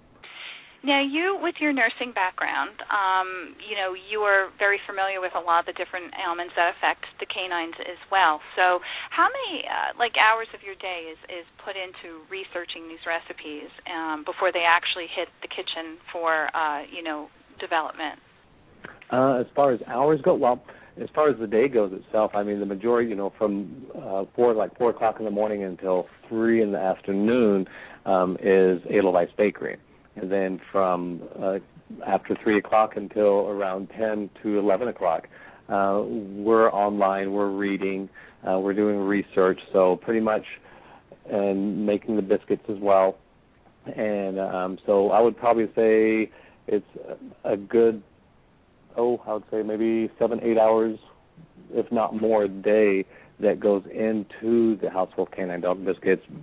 D: Now, you, with your nursing background, um, you know, you are very familiar with a lot of the different ailments that affect the canines as well. So how many, uh, like, hours of your day is, is put into researching these recipes um, before they actually hit the kitchen for, uh, you know, development?
A: Uh, as far as hours go, well, as far as the day goes itself, I mean, the majority, you know, from uh, four, like four o'clock in the morning until three in the afternoon um, is Edelweiss Bakery. And then from uh, after three o'clock until around ten to eleven o'clock, uh, we're online, we're reading, uh, we're doing research, so pretty much, and making the biscuits as well. And um, so I would probably say it's a good, oh, I would say maybe seven, eight hours, if not more, a day that goes into the House Wolf Canine Dog Biscuits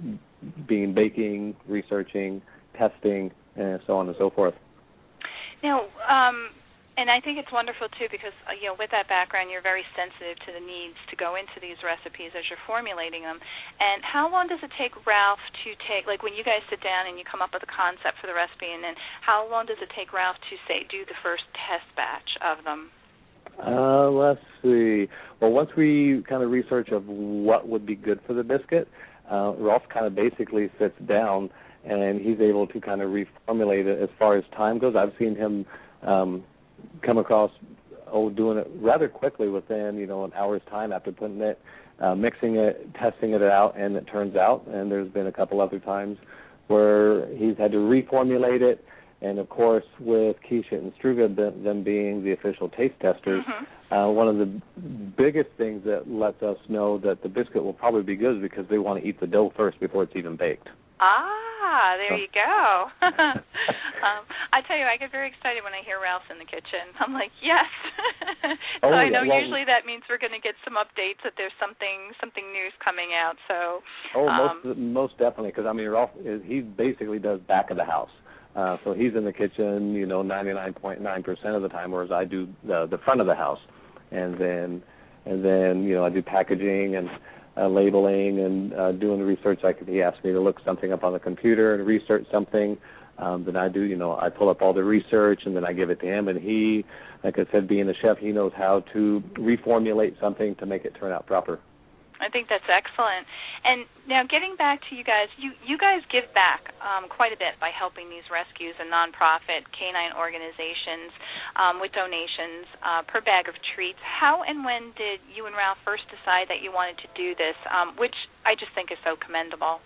A: being baking, researching, testing, and so on and so forth.
D: Now, um, and I think it's wonderful, too, because, uh, you know, with that background, you're very sensitive to the needs to go into these recipes as you're formulating them. And how long does it take Ralph to take, like when you guys sit down and you come up with a concept for the recipe, and then how long does it take Ralph to, say, do the first test batch of them?
A: Uh, let's see. Well, once we kind of research of what would be good for the biscuit, uh, Ralph kind of basically sits down and he's able to kind of reformulate it as far as time goes. I've seen him um, come across, oh, doing it rather quickly within, you know, an hour's time after putting it, uh, mixing it, testing it out, and it turns out. And there's been a couple other times where he's had to reformulate it. And, of course, with Keisha and Struga, them being the official taste testers, mm-hmm. uh, one of the biggest things that lets us know that the biscuit will probably be good is because they want to eat the dough first before it's even baked.
D: Ah, there you go. um, I tell you, I get very excited when I hear Ralph's in the kitchen. I'm like, yes. so
A: oh,
D: I know
A: yeah, well,
D: usually that means we're going to get some updates that there's something something new's coming out. So.
A: Oh,
D: um,
A: most most definitely, because I mean, Ralph is, he basically does back of the house. Uh, so he's in the kitchen, you know, ninety-nine point nine percent of the time, whereas I do the the front of the house, and then and then you know I do packaging and uh, labeling and uh, doing the research. Like if he asks me to look something up on the computer and research something, um, then I do. You know, I pull up all the research and then I give it to him. And he, like I said, being a chef, he knows how to reformulate something to make it turn out proper.
D: I think that's excellent. And now getting back to you guys, you, you guys give back um, quite a bit by helping these rescues and nonprofit canine organizations um, with donations uh, per bag of treats. How and when did you and Ralph first decide that you wanted to do this, um, which I just think is so commendable?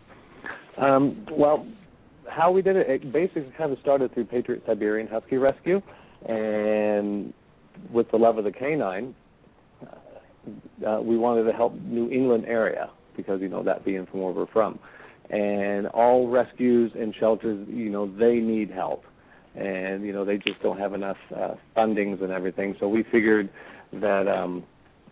A: Um, well, how we did it, it basically kind of started through Patriot Siberian Husky Rescue, and with the love of the canine, Uh, we wanted to help New England area because, you know, that being from where we're from. And all rescues and shelters, you know, they need help. And, you know, they just don't have enough uh, fundings and everything. So we figured that um,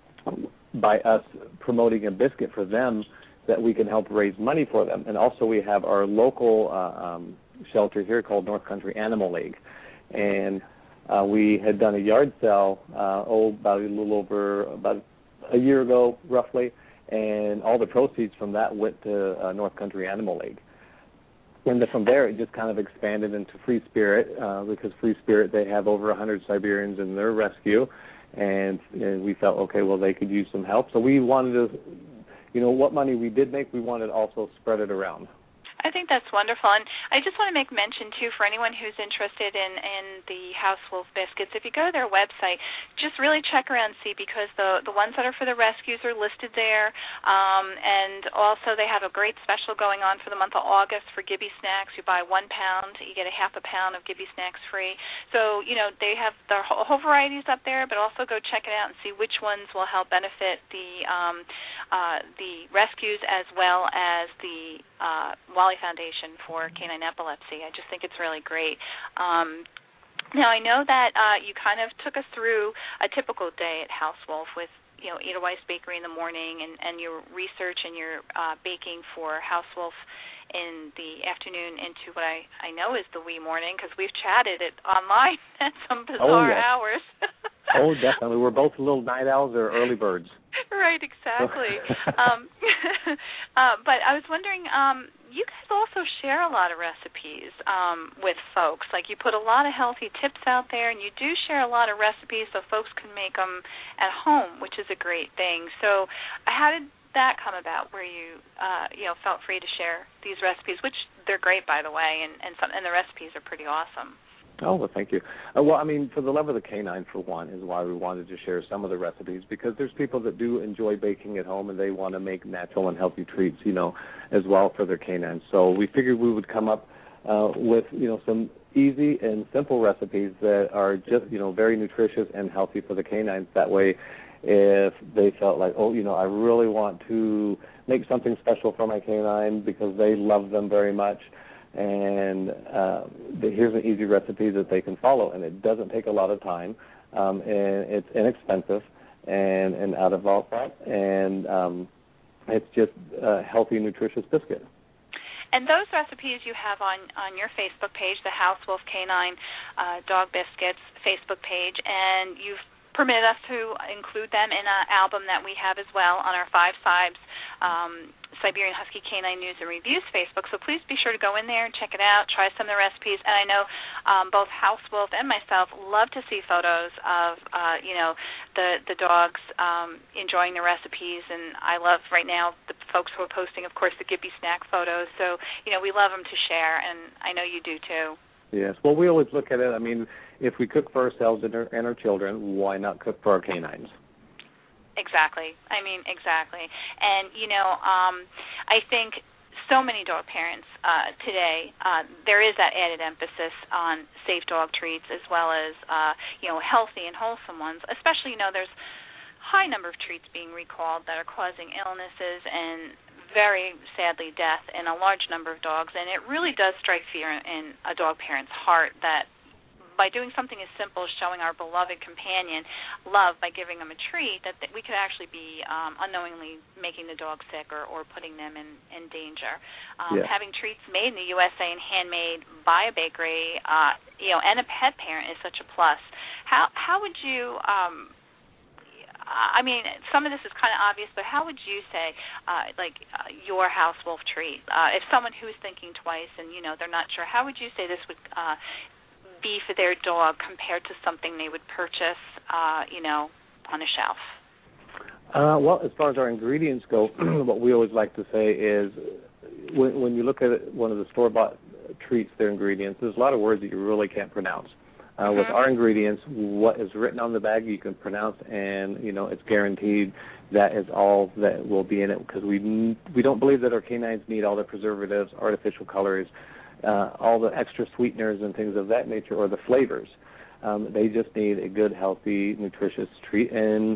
A: by us promoting a biscuit for them, that we can help raise money for them. And also we have our local uh, um, shelter here called North Country Animal League. And uh, we had done a yard sale, uh, oh, about a little over, about a year ago, roughly, and all the proceeds from that went to uh, North Country Animal League. And then from there, it just kind of expanded into Free Spirit, uh, because Free Spirit, they have over one hundred Siberians in their rescue, and, and we felt, okay, well, they could use some help. So we wanted to, you know, what money we did make, we wanted to also spread it around.
D: I think that's wonderful. And I just want to make mention, too, for anyone who's interested in, in the House Wolf biscuits, if you go to their website, just really check around and see, because the, the ones that are for the rescues are listed there. Um, and also they have a great special going on for the month of August for Gibby Snacks. You buy one pound, you get a half a pound of Gibby Snacks free. So, you know, they have the whole, whole varieties up there, but also go check it out and see which ones will help benefit the, um, uh, the rescues as well as the uh, Wally Foundation for Canine Epilepsy. I just think it's really great. Um, now, I know that uh, you kind of took us through a typical day at House Wolf with, you know, Edelweiss Bakery in the morning and, and your research and your uh, baking for House Wolf in the afternoon into what I, I know is the wee morning, because we've chatted it online at some bizarre
A: oh, yes.
D: hours.
A: Oh, definitely. We're both little night owls or early birds.
D: Right, exactly. um, uh, but I was wondering, um, you guys also share a lot of recipes um, with folks. Like, you put a lot of healthy tips out there, and you do share a lot of recipes so folks can make them at home, which is a great thing. So how did that come about, where you uh, you know felt free to share these recipes, which they're great, by the way, and and, some, and the recipes are pretty awesome.
A: Oh, well, thank you. Uh, well, I mean, for the love of the canine, for one, is why we wanted to share some of the recipes, because there's people that do enjoy baking at home and they want to make natural and healthy treats, you know, as well for their canines. So we figured we would come up uh, with, you know, some easy and simple recipes that are just, you know, very nutritious and healthy for the canines. That way, if they felt like, oh, you know, I really want to make something special for my canine because they love them very much, and uh, here's an easy recipe that they can follow, and it doesn't take a lot of time, um, and it's inexpensive and, and out of all that, and um, it's just a healthy, nutritious biscuit.
D: and those recipes you have on, on your Facebook page, the House Wolf Canine uh, Dog Biscuits Facebook page, and you've permitted us to include them in an album that we have as well on our Five Sibes um, Siberian Husky Canine News and Reviews Facebook. So please be sure to go in there and check it out, try some of the recipes. And I know um, both House Wolf and myself love to see photos of, uh, you know, the, the dogs um, enjoying the recipes. And I love right now the folks who are posting, of course, the Gibby snack photos. So, you know, we love them to share, and I know you do too.
A: Yes. Well, we always look at it, I mean, if we cook for ourselves and our, and our children, why not cook for our canines?
D: Exactly. I mean, exactly. And, you know, um, I think so many dog parents uh, today, uh, there is that added emphasis on safe dog treats as well as, uh, you know, healthy and wholesome ones, especially, you know, there's a high number of treats being recalled that are causing illnesses and very sadly death in a large number of dogs, and it really does strike fear in a dog parent's heart that by doing something as simple as showing our beloved companion love by giving them a treat, that, that we could actually be um, unknowingly making the dog sick or, or putting them in, in danger. Um,
A: yeah.
D: Having treats made in the U S A and handmade by a bakery, uh, you know, and a pet parent is such a plus. How how would you um, I mean, some of this is kind of obvious, but how would you say, uh, like, uh, your House Wolf treat? Uh, if someone who's thinking twice and, you know, they're not sure, how would you say this would uh, be for their dog compared to something they would purchase, uh, you know, on a shelf?
A: Uh, well, as far as our ingredients go, what we always like to say is when, when you look at one of the store-bought treats, their ingredients, there's a lot of words that you really can't pronounce. Uh, mm-hmm. With our ingredients, what is written on the bag you can pronounce, and you know it's guaranteed that is all that will be in it, because we we don't believe that our canines need all the preservatives, artificial colors, uh, all the extra sweeteners and things of that nature, or the flavors. Um, they just need a good, healthy, nutritious treat. And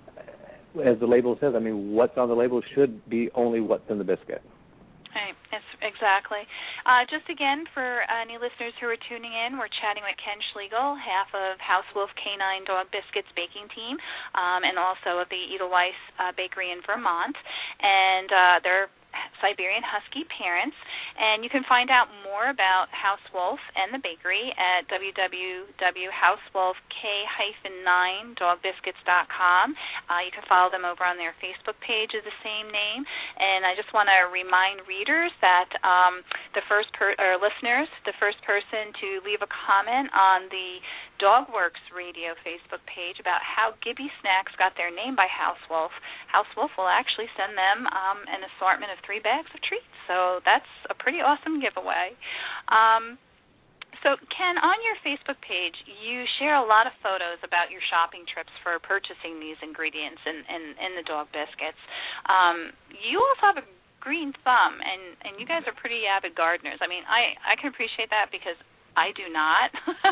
A: as the label says, I mean, what's on the label should be only what's in the biscuit.
D: Right, that's exactly. Uh, just again, for any listeners who are tuning in, we're chatting with Ken Schlegel, half of House Wolf Canine Dog Biscuits baking team, um, and also of the Edelweiss uh, Bakery in Vermont. And uh, they're Siberian Husky parents, and you can find out more about House Wolf and the bakery at w w w dot house wolf k nine dog biscuits dot com. Uh, you can follow them over on their Facebook page of the same name. And I just want to remind readers that um, the first per- or listeners, the first person to leave a comment on the DogWorks Radio Facebook page about how Gibby Snacks got their name by House Wolf, House Wolf will actually send them um, an assortment of three bags of treats. So that's a pretty awesome giveaway. Um, so, Ken, on your Facebook page, you share a lot of photos about your shopping trips for purchasing these ingredients in, in, in the dog biscuits. Um, you also have a green thumb, and, and you guys are pretty avid gardeners. I mean, I, I can appreciate that because I do not.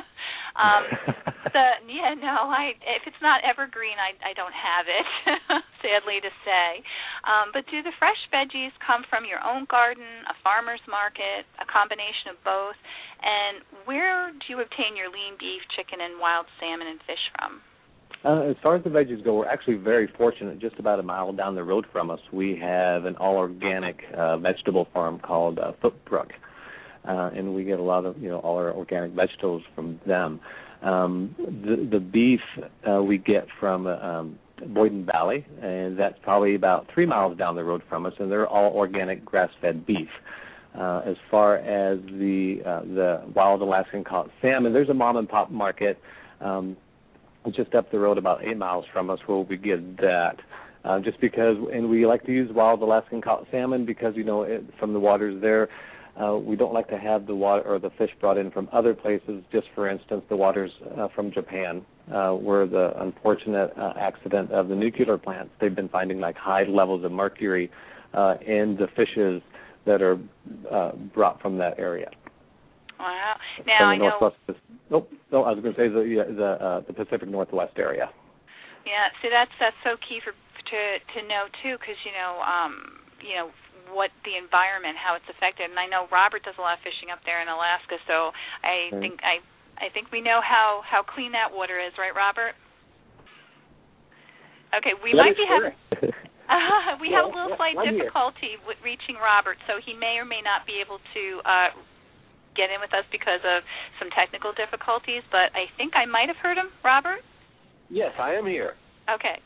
D: um, the, yeah, no, I, if it's not evergreen, I, I don't have it, sadly to say. Um, but do the fresh veggies come from your own garden, a farmer's market, a combination of both? And where do you obtain your lean beef, chicken, and wild salmon and fish from?
A: Uh, as far as the veggies go, we're actually very fortunate. Just about a mile down the road from us, we have an all-organic uh, vegetable farm called uh, Footbrook. Uh, and we get a lot of, you know, all our organic vegetables from them. Um, the, the beef uh, we get from uh, um, Boyden Valley, and that's probably about three miles down the road from us, and they're all organic grass-fed beef. Uh, as far as the uh, the wild Alaskan caught salmon, there's a mom-and-pop market um, just up the road about eight miles from us where we get that. Uh, just because, and we like to use wild Alaskan caught salmon because, you know, it, from the waters there, Uh, we don't like to have the water or the fish brought in from other places. Just for instance, the waters uh, from Japan, uh, where the unfortunate uh, accident of the nuclear plants, they've been finding like high levels of mercury uh, in the fishes that are uh, brought from that area.
D: Wow! Now I know.
A: Nope. No, I was going to say the yeah, the uh, the Pacific Northwest area.
D: Yeah. See, that's that's so key for to to know too, because you know um, you know. what the environment, how it's affected. And I know Robert does a lot of fishing up there in Alaska, so I right. think I I think we know how, how clean that water is, right, Robert? Okay, we
A: that
D: might be
A: sure.
D: having uh, we have a little slight difficulty with reaching Robert, so he may or may not be able to uh, get in with us because of some technical difficulties, but I think I might have heard him. Robert?
E: Yes, I am here.
D: Okay.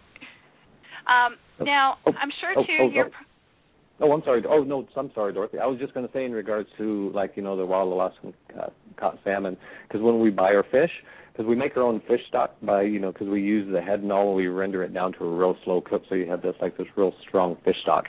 D: Um, now,
A: oh,
D: I'm sure,
A: oh,
D: too,
A: oh,
D: you're...
A: Oh. Oh, I'm sorry. Oh, no, I'm sorry, Dorothy. I was just going to say in regards to, like, you know, the wild Alaskan uh, caught salmon, because when we buy our fish, because we make our own fish stock by, you know, because we use the head and all, and we render it down to a real slow cook, so you have this, like, this real strong fish stock.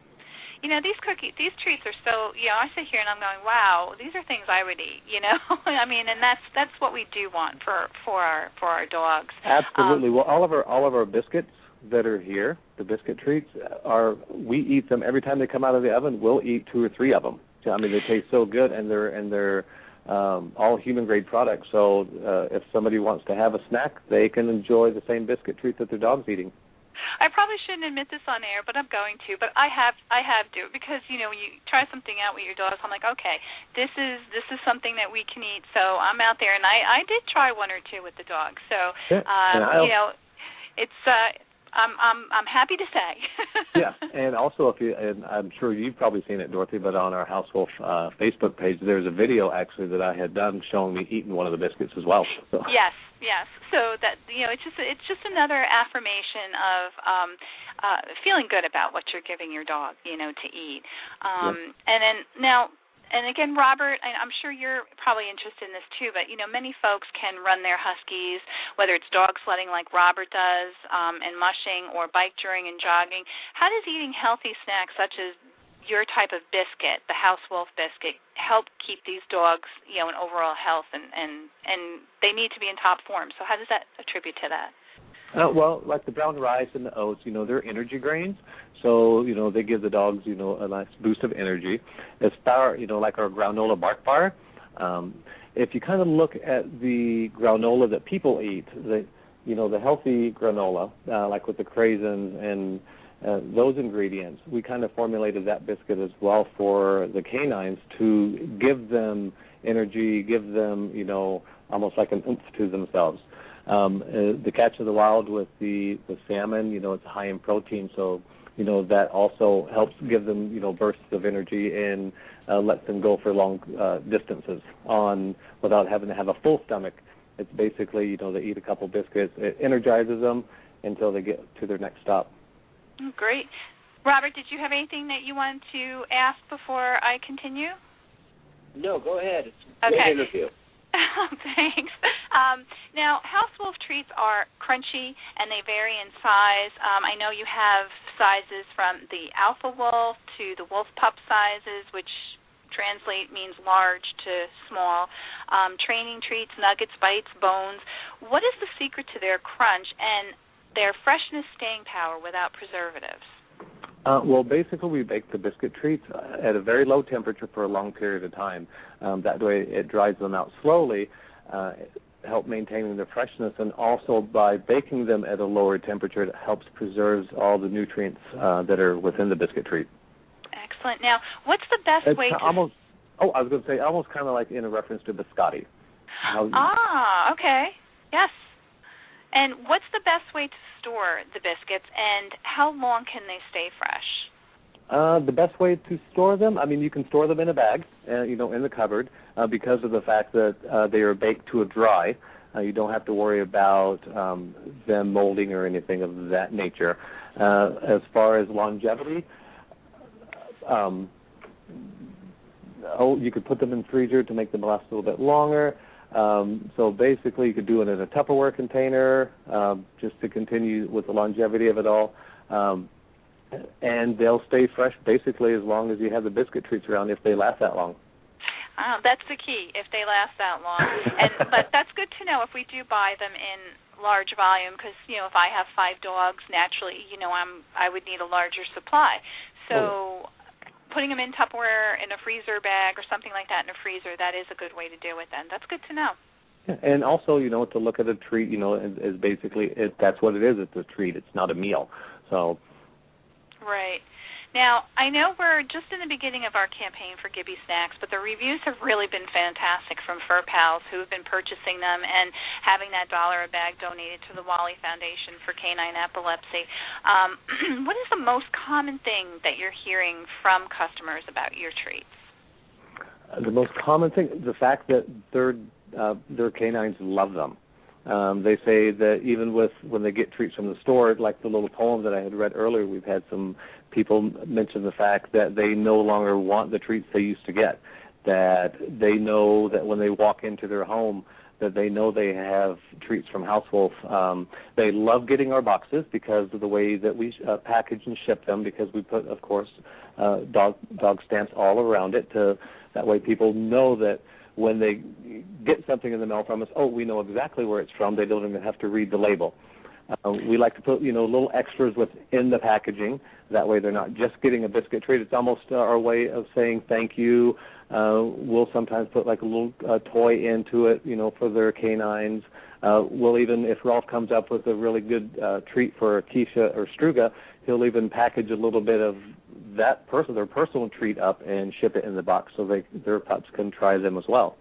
D: You know, these cookies, these treats are so, you know, I sit here and I'm going, wow, these are things I would eat, you know? I mean, and that's that's what we do want for, for our for our dogs.
A: Absolutely.
D: Um,
A: well, all of our all of our biscuits that are here, the biscuit treats, are we eat them every time they come out of the oven. We'll eat two or three of them. I mean, they taste so good, and they're and they're um, all human grade products. So uh, if somebody wants to have a snack, they can enjoy the same biscuit treat that their dog's eating.
D: I probably shouldn't admit this on air, but I'm going to. But I have, I have to, because you know, when you try something out with your dogs, I'm like, okay, this is this is something that we can eat. So I'm out there, and I, I did try one or two with the dog. So
A: yeah,
D: um, you know, it's. Uh, I'm I'm I'm happy to say.
A: Yeah, and also if you, and I'm sure you've probably seen it, Dorothy, but on our House Wolf uh, Facebook page, there's a video actually that I had done showing me eating one of the biscuits as well. So.
D: Yes, yes. So that you know, it's just it's just another affirmation of um, uh, feeling good about what you're giving your dog, you know, to eat. Um, yeah. And then now. And again, Robert, I'm sure you're probably interested in this too, but, you know, many folks can run their huskies, whether it's dog sledding like Robert does um, and mushing, or bike touring and jogging. How does eating healthy snacks such as your type of biscuit, the House Wolf biscuit, help keep these dogs, you know, in overall health, and, and, and they need to be in top form? So how does that attribute to that?
A: Uh, well, like the brown rice and the oats, you know, they're energy grains. So, you know, they give the dogs, you know, a nice boost of energy. As far, you know, like our granola bark bar, um, if you kind of look at the granola that people eat, the, you know, the healthy granola, uh, like with the craisins and uh, those ingredients, we kind of formulated that biscuit as well for the canines to give them energy, give them, you know, almost like an oomph to themselves. Um, uh, the Catch of the Wild with the, the salmon, you know, it's high in protein, so, you know, that also helps give them, you know, bursts of energy and uh, lets them go for long uh, distances on without having to have a full stomach. It's basically, you know, they eat a couple biscuits. It energizes them until they get to their next stop.
D: Great. Robert, did you have anything that you wanted to ask before I continue?
E: No, go ahead. It's a
D: okay.
E: great interview.
D: Thanks. Um, now, House Wolf treats are crunchy, and they vary in size. Um, I know you have sizes from the Alpha Wolf to the Wolf Pup sizes, which translate means large to small. Um, training treats, nuggets, bites, bones. What is the secret to their crunch and their freshness staying power without preservatives?
A: Uh, well, basically, we bake the biscuit treats at a very low temperature for a long period of time. Um, that way, it dries them out slowly, uh, help maintaining their freshness, and also by baking them at a lower temperature, it helps preserve all the nutrients uh, that are within the biscuit treat.
D: Excellent. Now, what's the best
A: it's
D: way to...
A: Almost, oh, I was going to say, almost kind of like in a reference to biscotti. How,
D: ah, okay. Yes. And what's the best way to store the biscuits, and how long can they stay fresh?
A: Uh, the best way to store them, I mean, you can store them in a bag, uh, you know, in the cupboard, uh, because of the fact that uh, they are baked to a dry. Uh, you don't have to worry about um, them molding or anything of that nature. Uh, as far as longevity, um, oh, you could put them in the freezer to make them last a little bit longer. Um, so basically, you could do it in a Tupperware container um, just to continue with the longevity of it all. Um, and they'll stay fresh basically as long as you have the biscuit treats around, if they last that long.
D: Oh, that's the key, if they last that long. And but that's good to know if we do buy them in large volume, because, you know, if I have five dogs, naturally, you know, I'm I would need a larger supply. So oh. putting them in Tupperware in a freezer bag or something like that in a freezer, that is a good way to do it then. That's good to know.
A: Yeah, and also, you know, to look at a treat, you know, is, is basically, it, that's what it is. It's a treat. It's not a meal. So.
D: Right. Now, I know we're just in the beginning of our campaign for Gibby Snacks, but the reviews have really been fantastic from Fur Pals who have been purchasing them and having that dollar a bag donated to the Wally Foundation for Canine Epilepsy. Um, what is the most common thing that you're hearing from customers about your treats?
A: The most common thing, the fact that their uh, their canines love them. Um, they say that even with when they get treats from the store, like the little poem that I had read earlier, we've had some people mention the fact that they no longer want the treats they used to get, that they know that when they walk into their home that they know they have treats from House Wolf. Um, they love getting our boxes because of the way that we uh, package and ship them, because we put, of course, uh, dog dog stamps all around it. To that way people know that when they get something in the mail from us, oh, we know exactly where it's from. They don't even have to read the label. Uh, we like to put, you know, little extras within the packaging. That way they're not just getting a biscuit treat. It's almost uh, our way of saying thank you. Uh, we'll sometimes put like a little uh, toy into it, you know, for their canines. Uh, we'll even, if Rolf comes up with a really good uh, treat for Keisha or Struga, he'll even package a little bit of that person, their personal treat up and ship it in the box so they, their pups can try them as well.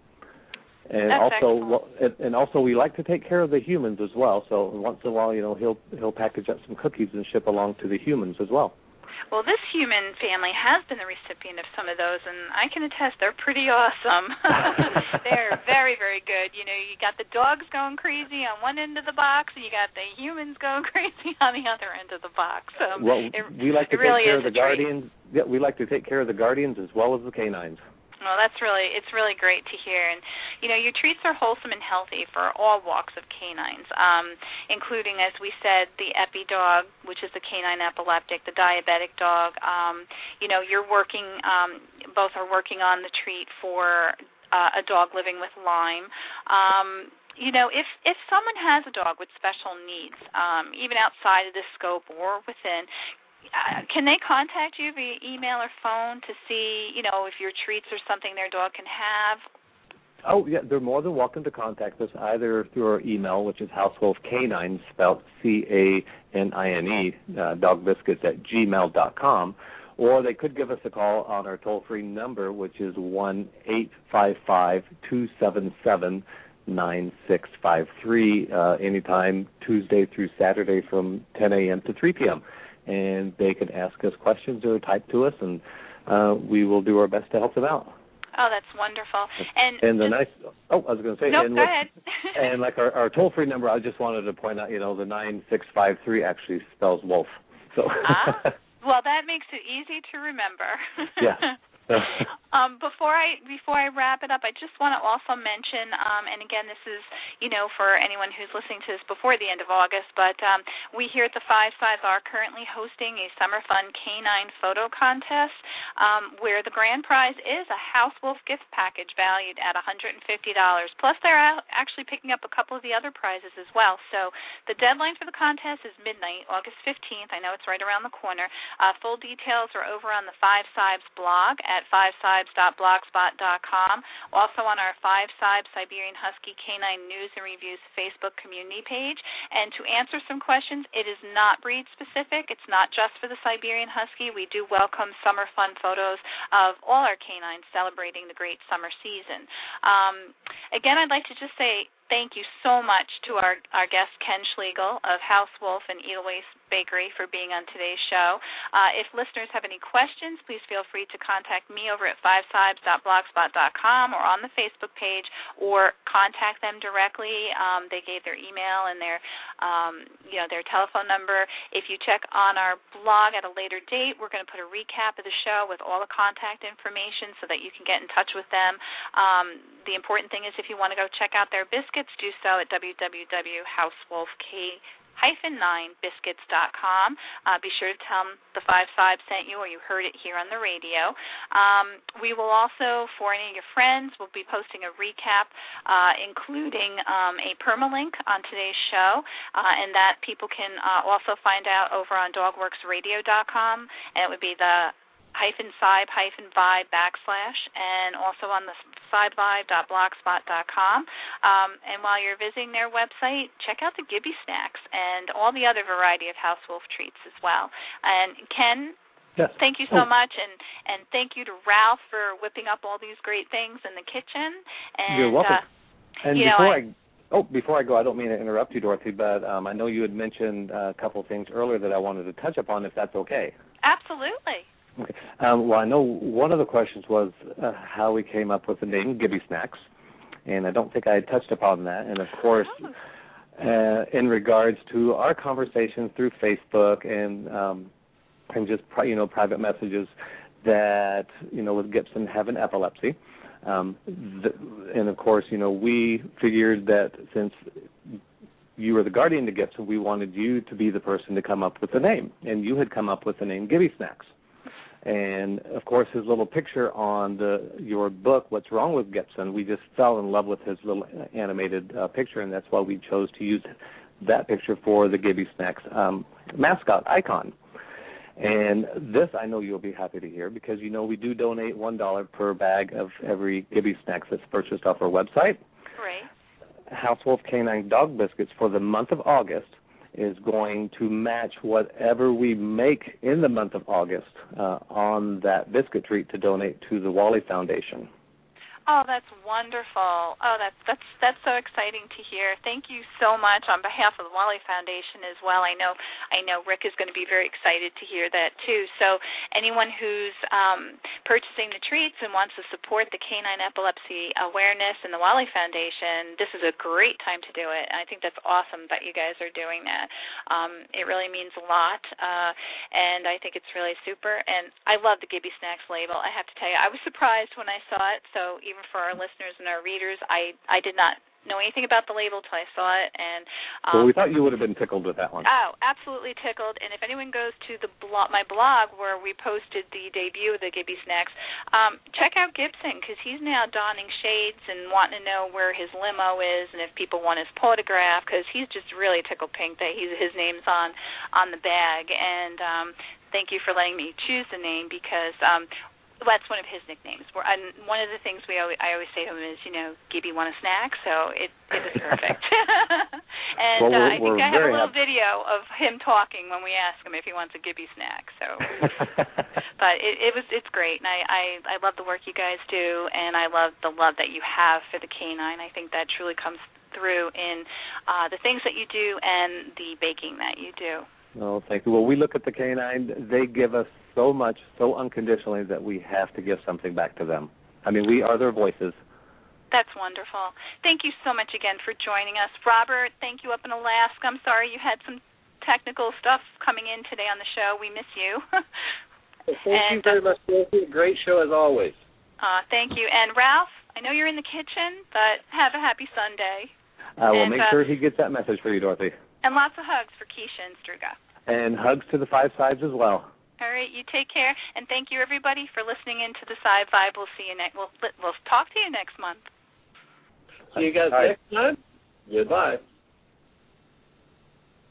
A: And
D: That's
A: also, well, and also, we like to take care of the humans as well. So once in a while, you know, he'll he'll package up some cookies and ship along to the humans as well.
D: Well, this human family has been the recipient of some of those, and I can attest they're pretty awesome. They're very, very good. You know, you got the dogs going crazy on one end of the box, and you got the humans going crazy on the other end of the box. So
A: well,
D: it,
A: we like to
D: take really
A: care of the
D: treat.
A: guardians. Yeah, we like to take care of the guardians as well as the canines.
D: Well, that's really, it's really great to hear. And, you know, your treats are wholesome and healthy for all walks of canines, um, including, as we said, the Epi dog, which is the canine epileptic, the diabetic dog. Um, you know, you're working, um, both are working on the treat for uh, a dog living with Lyme. Um, You know, if, if someone has a dog with special needs, um, even outside of the scope or within, Uh, can they contact you via email or phone to see, you know, if your treats are something their dog can have?
A: Oh, yeah, they're more than welcome to contact us either through our email, which is housewolfcanines, spelled C A N I N E, uh, dogbiscuits at gmail dot com, or they could give us a call on our toll-free number, which is one eight five five, two seven seven, nine six five three, uh, anytime Tuesday through Saturday from ten a.m. to three p.m., and they can ask us questions or type to us, and uh, we will do our best to help them out.
D: Oh, that's wonderful. And
A: and the nice, oh, I was going to say,
D: nope,
A: and,
D: go
A: with,
D: ahead.
A: and like our, our toll-free number, I just wanted to point out, you know, the nine six five three actually spells wolf. So.
D: Ah, well, that makes it easy to remember.
A: Yeah.
D: um, before I before I wrap it up, I just want to also mention, um, and again, this is, you know, for anyone who's listening to this before the end of August, but um, we here at the Five Sides are currently hosting a Summer Fun Canine Photo Contest, um, where the grand prize is a House Wolf gift package valued at one hundred fifty dollars. Plus, they're actually picking up a couple of the other prizes as well. So the deadline for the contest is midnight, August fifteenth. I know it's right around the corner. Uh, full details are over on the Five Sides blog at five sibes dot blogspot dot com. Also on our Five Sibes Siberian Husky Canine News and Reviews Facebook community page. And to answer some questions, it is not breed specific. It's not just for the Siberian Husky. We do welcome summer fun photos of all our canines celebrating the great summer season. Um, again, I'd like to just say thank you so much to our, our guest, Ken Schlegel of House Wolf and Edelweiss Bakery, for being on today's show. Uh, if listeners have any questions, please feel free to contact me over at five sibes dot blogspot dot com or on the Facebook page, or contact them directly. Um, they gave their email and their, um, you know, their telephone number. If you check on our blog at a later date, we're going to put a recap of the show with all the contact information so that you can get in touch with them. Um, the important thing is, if you want to go check out their biscuits, do so at w w w dot house wolf k nine biscuits dot com. Uh, be sure to tell them the Five Sibes sent you, or you heard it here on the radio. Um, we will also, for any of your friends, we'll be posting a recap, uh, including um, a permalink on today's show, uh, and that people can uh, also find out over on dogworks radio dot com, and it would be the hyphen sibe hyphen vibe backslash, and also on the sidevibe dot blogspot dot com. Um, and while you're visiting their website, check out the Gibby Snacks and all the other variety of House Wolf treats as well. And Ken,
A: Yes.
D: Thank you so
A: oh.
D: much, and, and thank you to Ralph for whipping up all these great things in the kitchen. And,
A: You're welcome.
D: Uh,
A: and
D: you
A: before
D: know,
A: I, I oh before I go, I don't mean to interrupt you, Dorothy, but um, I know you had mentioned a couple of things earlier that I wanted to touch upon, if that's okay.
D: Absolutely.
A: Okay. Um, well, I know one of the questions was uh, how we came up with the name Gibby Snacks, and I don't think I had touched upon that. And of course,
D: Oh.
A: uh, in regards to our conversations through Facebook and um, and just pri- you know private messages, that you know with Gibson having epilepsy, um, the, and of course you know we figured that since you were the guardian to Gibson, we wanted you to be the person to come up with the name, and you had come up with the name Gibby Snacks. And, of course, his little picture on the your book, What's Wrong with Gibson, we just fell in love with his little animated uh, picture, and that's why we chose to use that picture for the Gibby Snacks um, mascot icon. And this I know you'll be happy to hear because, you know, we do donate one dollar per bag of every Gibby Snacks that's purchased off our website.
D: Great.
A: House Wolf Canine Dog Biscuits for the month of August is going to match whatever we make in the month of August uh, on that biscuit treat to donate to the Wally Foundation.
D: Oh, that's wonderful. Oh, that's that's that's so exciting to hear. Thank you so much on behalf of the Wally Foundation as well. I know I know Rick is going to be very excited to hear that too. So anyone who's um, purchasing the treats and wants to support the Canine Epilepsy Awareness and the Wally Foundation, this is a great time to do it. And I think that's awesome that you guys are doing that. Um, it really means a lot, uh, and I think it's really super. And I love the Gibby Snacks label. I have to tell you, I was surprised when I saw it. So even for our listeners and our readers, I, I did not know anything about the label till I saw it. And um,
A: well, we thought you would have been tickled with that one.
D: Oh, absolutely tickled. And if anyone goes to the blog, my blog where we posted the debut of the Gibby Snacks, um, check out Gibson because he's now donning shades and wanting to know where his limo is and if people want his photograph because he's just really tickled pink that he's, his name's on, on the bag. And um, thank you for letting me choose the name because um, that's one of his nicknames. We're, and one of the things we always, I always say to him is, you know, Gibby want a snack? So it, it was perfect. and
A: well,
D: uh, I think I have a little
A: happy.
D: video of him talking when we ask him if he wants a Gibby snack. So, but it, it was it's great, and I, I I love the work you guys do, and I love the love that you have for the canine. I think that truly comes through in uh, the things that you do and the baking that you do.
A: Oh, thank you. Well, we look at the canine. They give us so much, so unconditionally, that we have to give something back to them. I mean, we are their voices.
D: That's wonderful. Thank you so much again for joining us. Robert, thank you up in Alaska. I'm sorry you had some technical stuff coming in today on the show. We miss you.
E: Well, thank and, you very uh, much, Dorothy. A great show as always.
D: Uh, thank you. And Ralph, I know you're in the kitchen, but have a happy Sunday.
A: I will
D: and,
A: make
D: uh,
A: sure he gets that message for you, Dorothy.
D: And lots of hugs for Keisha and Struga.
A: And hugs to the five sides as well.
D: All right, you take care, and thank you, everybody, for listening in to the Side Vibe. We'll see you next. We'll we'll talk to you next month.
E: See you guys
A: All
E: next right. time. Goodbye.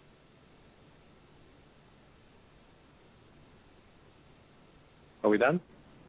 A: Are we done?